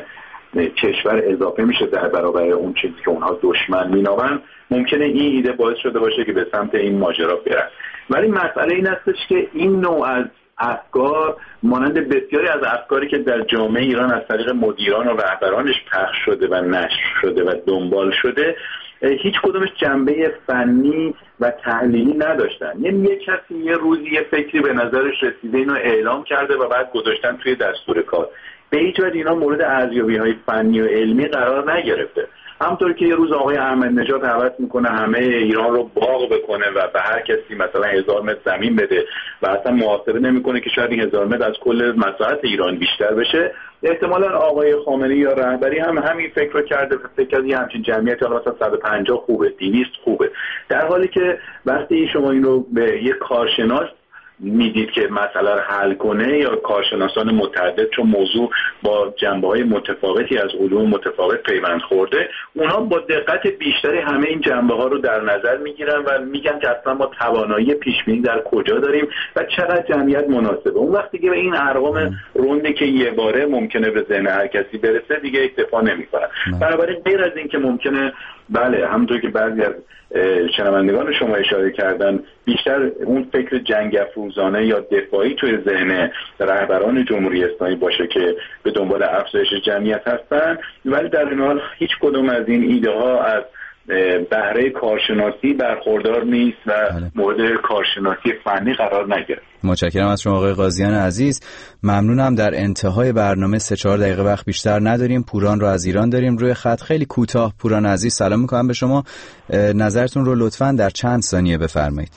Speaker 5: کشور اضافه میشه در برابر اون چیزی که اونها دشمن مینامن، ممکنه این ایده باعث شده باشه که به سمت این ماجرا برن. ولی مسئله این هستش که این نوع از افکار مانند بسیاری از افکاری که در جامعه ایران از طریق مدیران و رهبرانش پخش شده و نشر شده و دنبال شده، هیچ کدومش جنبه فنی و تحلیلی نداشتن. یعنی یک کسی یه روزی یه فکری به نظرش رسیده اینو اعلام کرده و بعد گذاشتن توی دستور کار. به هیچ وجه اینا مورد ارزیابی‌های فنی و علمی قرار نگرفته. همونطور که یه روز آقای احمد نژاد دعوت میکنه همه ایران رو باغ بکنه و به هر کسی مثلا 1000 متر زمین بده و اصلا محاسبه نمیکنه که شاید این 1000 متر از کل مساحت ایران بیشتر بشه، احتمالاً آقای خامنه‌ای یا رهبری هم همین فکر رو کرده، فکر از همچین جمعیتی حالا مثلا 150 خوبه، 200 خوبه، در حالی که وقتی شما این رو به یک کارشناس میدید که مسئله رو حل کنه یا کارشناسان متعدد، چون موضوع با جنبه‌های متفاوتی از علوم متفاوت پیوند خورده، اونا با دقت بیشتری همه این جنبه‌ها رو در نظر میگیرن و میگن که اصلا ما توانایی پیش‌بینی در کجا داریم و چقدر جمعیت مناسبه. اون وقتی که به این ارقام روندی که یه باره ممکنه به ذهن هر کسی برسه دیگه اکتفا نمی‌کنن. بنابراین غیر از این که ممکنه بله همونطور که بعضی از شنوندگان شما اشاره کردن بیشتر اون فکر جنگ افروزانه یا دفاعی توی ذهن رهبران جمهوری اسلامی باشه که به دنبال افزایش جمعیت هستن، ولی در این حال هیچ کدوم از این ایده ها از بهره کارشناسی برخوردار نیست و مورد کارشناسی فنی قرار نگرفت.
Speaker 4: متشکرم از شما آقای قاضیان عزیز. ممنونم. در انتهای برنامه 3-4 دقیقه وقت بیشتر نداریم. پوران رو از ایران داریم روی خط. خیلی کوتاه پوران عزیز سلام میکنم به شما. نظرتون رو لطفاً در چند ثانیه بفرمایید.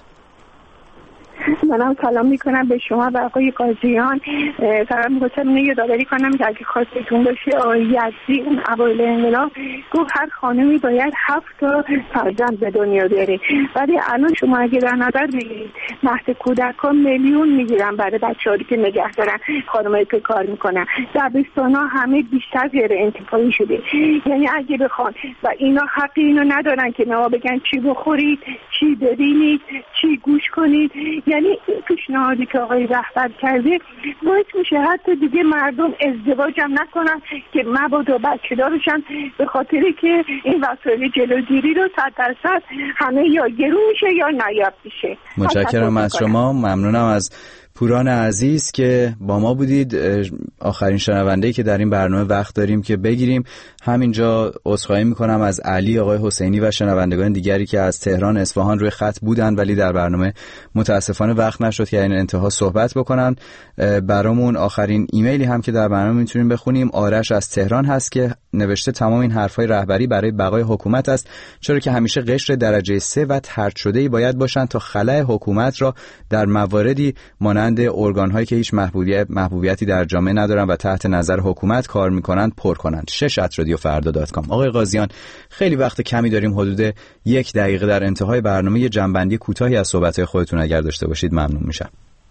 Speaker 3: منم سلام میکنم به شما و آقای قاضیان. فقط می‌خواستم یادآوری کنم که اگه خواستتون باشه آقای یزدی اون اوایل انقلاب گفت هر خانمی باید 7 تا فرزند به دنیا بیاره، ولی الان شما اگه در نظر بگیرید مهد کودکان میلیون میگیرن برای بچه‌هایی که نگه دارن، خانمایی که کار میکنن، دبستان‌ها همه بیشتر غیر انتفاعی شده. یعنی اگه بخوان و اینا حق اینو ندارن که ما بگن چی بخورید، چی ببینید، چی گوش کنید. یعنی این پیشنهادی که آقای رهبر کرده باعث میشه حتی دیگه مردم ازدواج هم نکنن که مبادا بچه دارشن، به خاطری که این وسایل جلوگیری رو 100% همه یا گرون میشه یا نایاب میشه.
Speaker 4: متشکرم از شما. ممنونم از پوران عزیز که با ما بودید. آخرین شنونده‌ای که در این برنامه وقت داریم که بگیریم. همینجا عذرخواهی میکنم از علی، آقای حسینی و شنوندگان دیگری که از تهران، اصفهان روی خط بودن ولی در برنامه متاسفانه وقت نشد که این انتها صحبت بکنن. برامون آخرین ایمیلی هم که در برنامه میتونیم بخونیم آرش از تهران هست که نوشته تمام این حرفای رهبری برای بقای حکومت است، چرا که همیشه قشر درجه 3 و طرد شده‌ای باید باشند تا خلأ حکومت را در مواردی مانند ارگان‌هایی که هیچ محبوبیتی در جامعه ندارن و تحت نظر حکومت کار میکنند پر کنند. @radiofarda.com. آقای قاضیان خیلی وقت کمی داریم، حدود 1 دقیقه در انتهای برنامه یه جنبندی کوتاهی از صحبت‌های خودتون اگر داشته باشید ممنون میشم.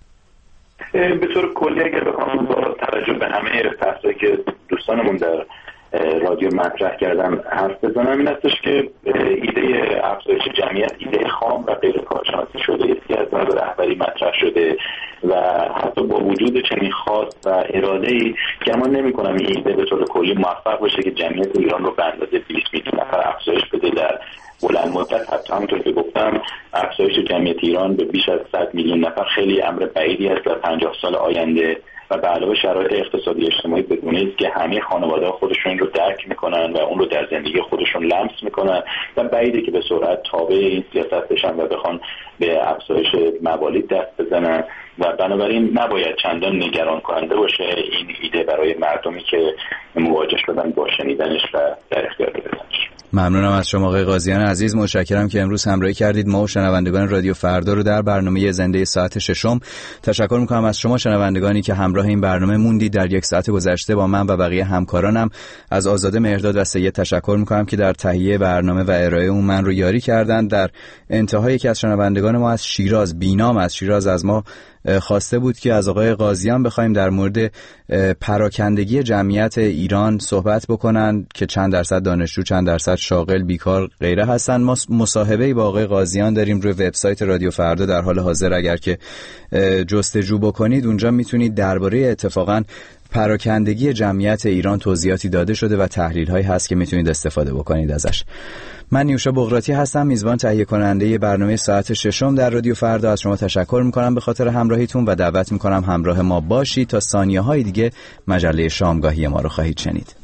Speaker 5: به طور کلی اگر بخوام با توجه به همه بحثایی که دوستانمون در رادیو مطرح کردن حرف بزنم، این هستش که ایده افزایش جمعیت ایده خام و غیر کارشناسی شده که از نظر رهبری مطرح شده و حتی با وجود چنین خواست و اراده‌ای گمان نمی‌کنم این ایده به طور کلی موفق باشه که جمعیت ایران رو به اندازه 20 میلیون نفر افزایش بده در بلند مدت. حتی همونطور که گفتم افزایش جمعیت ایران به بیش از 100 میلیون نفر خیلی امر بعیدی است در 50 سال آینده و به علاوه شرایط اقتصادی اجتماعی بدونه است که همه خانواده‌ها خودشون رو درک میکنن و اون رو در زندگی خودشون لمس میکنن و بعیده که به سرعت تابع این سیاست بشن و بخوان به افزایش موالید دست بزنن و بنابراین نباید چندان نگران کننده باشه این ایده برای مردمی که مواجه شدن با شنیدنش و در اختیار گرفتنش.
Speaker 4: ممنونم از شما آقای قاضیان عزیز. متشکرم که امروز همراهی کردید ما و شنوندگان رادیو فردا رو در برنامه زنده ساعت 6. تشکر میکنم از شما شنوندگانی که همراه این برنامه موندید در 1 ساعت گذشته با من و بقیه همکارانم. از آزاده مهرداد و سید تشکر میکنم که در تهیه برنامه و ارائه اون من رو یاری کردند. در انتهای یکی از شنوندگان ما از شیراز، بینام از شیراز، از ما خواسته بود که از آقای قاضیان بخوایم در مورد پراکندگی جمعیت ایران صحبت بکنن که چند درصد دانشجو، چند درصد شاغل، بیکار غیره هستن. ما مصاحبه‌ای با آقای قاضیان داریم روی وبسایت رادیو فردا در حال حاضر. اگر که جستجو بکنید اونجا میتونید درباره اتفاقاً پراکندگی جمعیت ایران توضیحاتی داده شده و تحلیل‌هایی هست که میتونید استفاده بکنید ازش. من نیوشا بغراتی هستم، میزبان تهیه کننده برنامه ساعت 6 در رادیو فردا. از شما تشکر میکنم به خاطر همراهیتون و دعوت میکنم همراه ما باشید تا ثانیه‌های دیگه مجله شامگاهی ما رو خواهید شنید.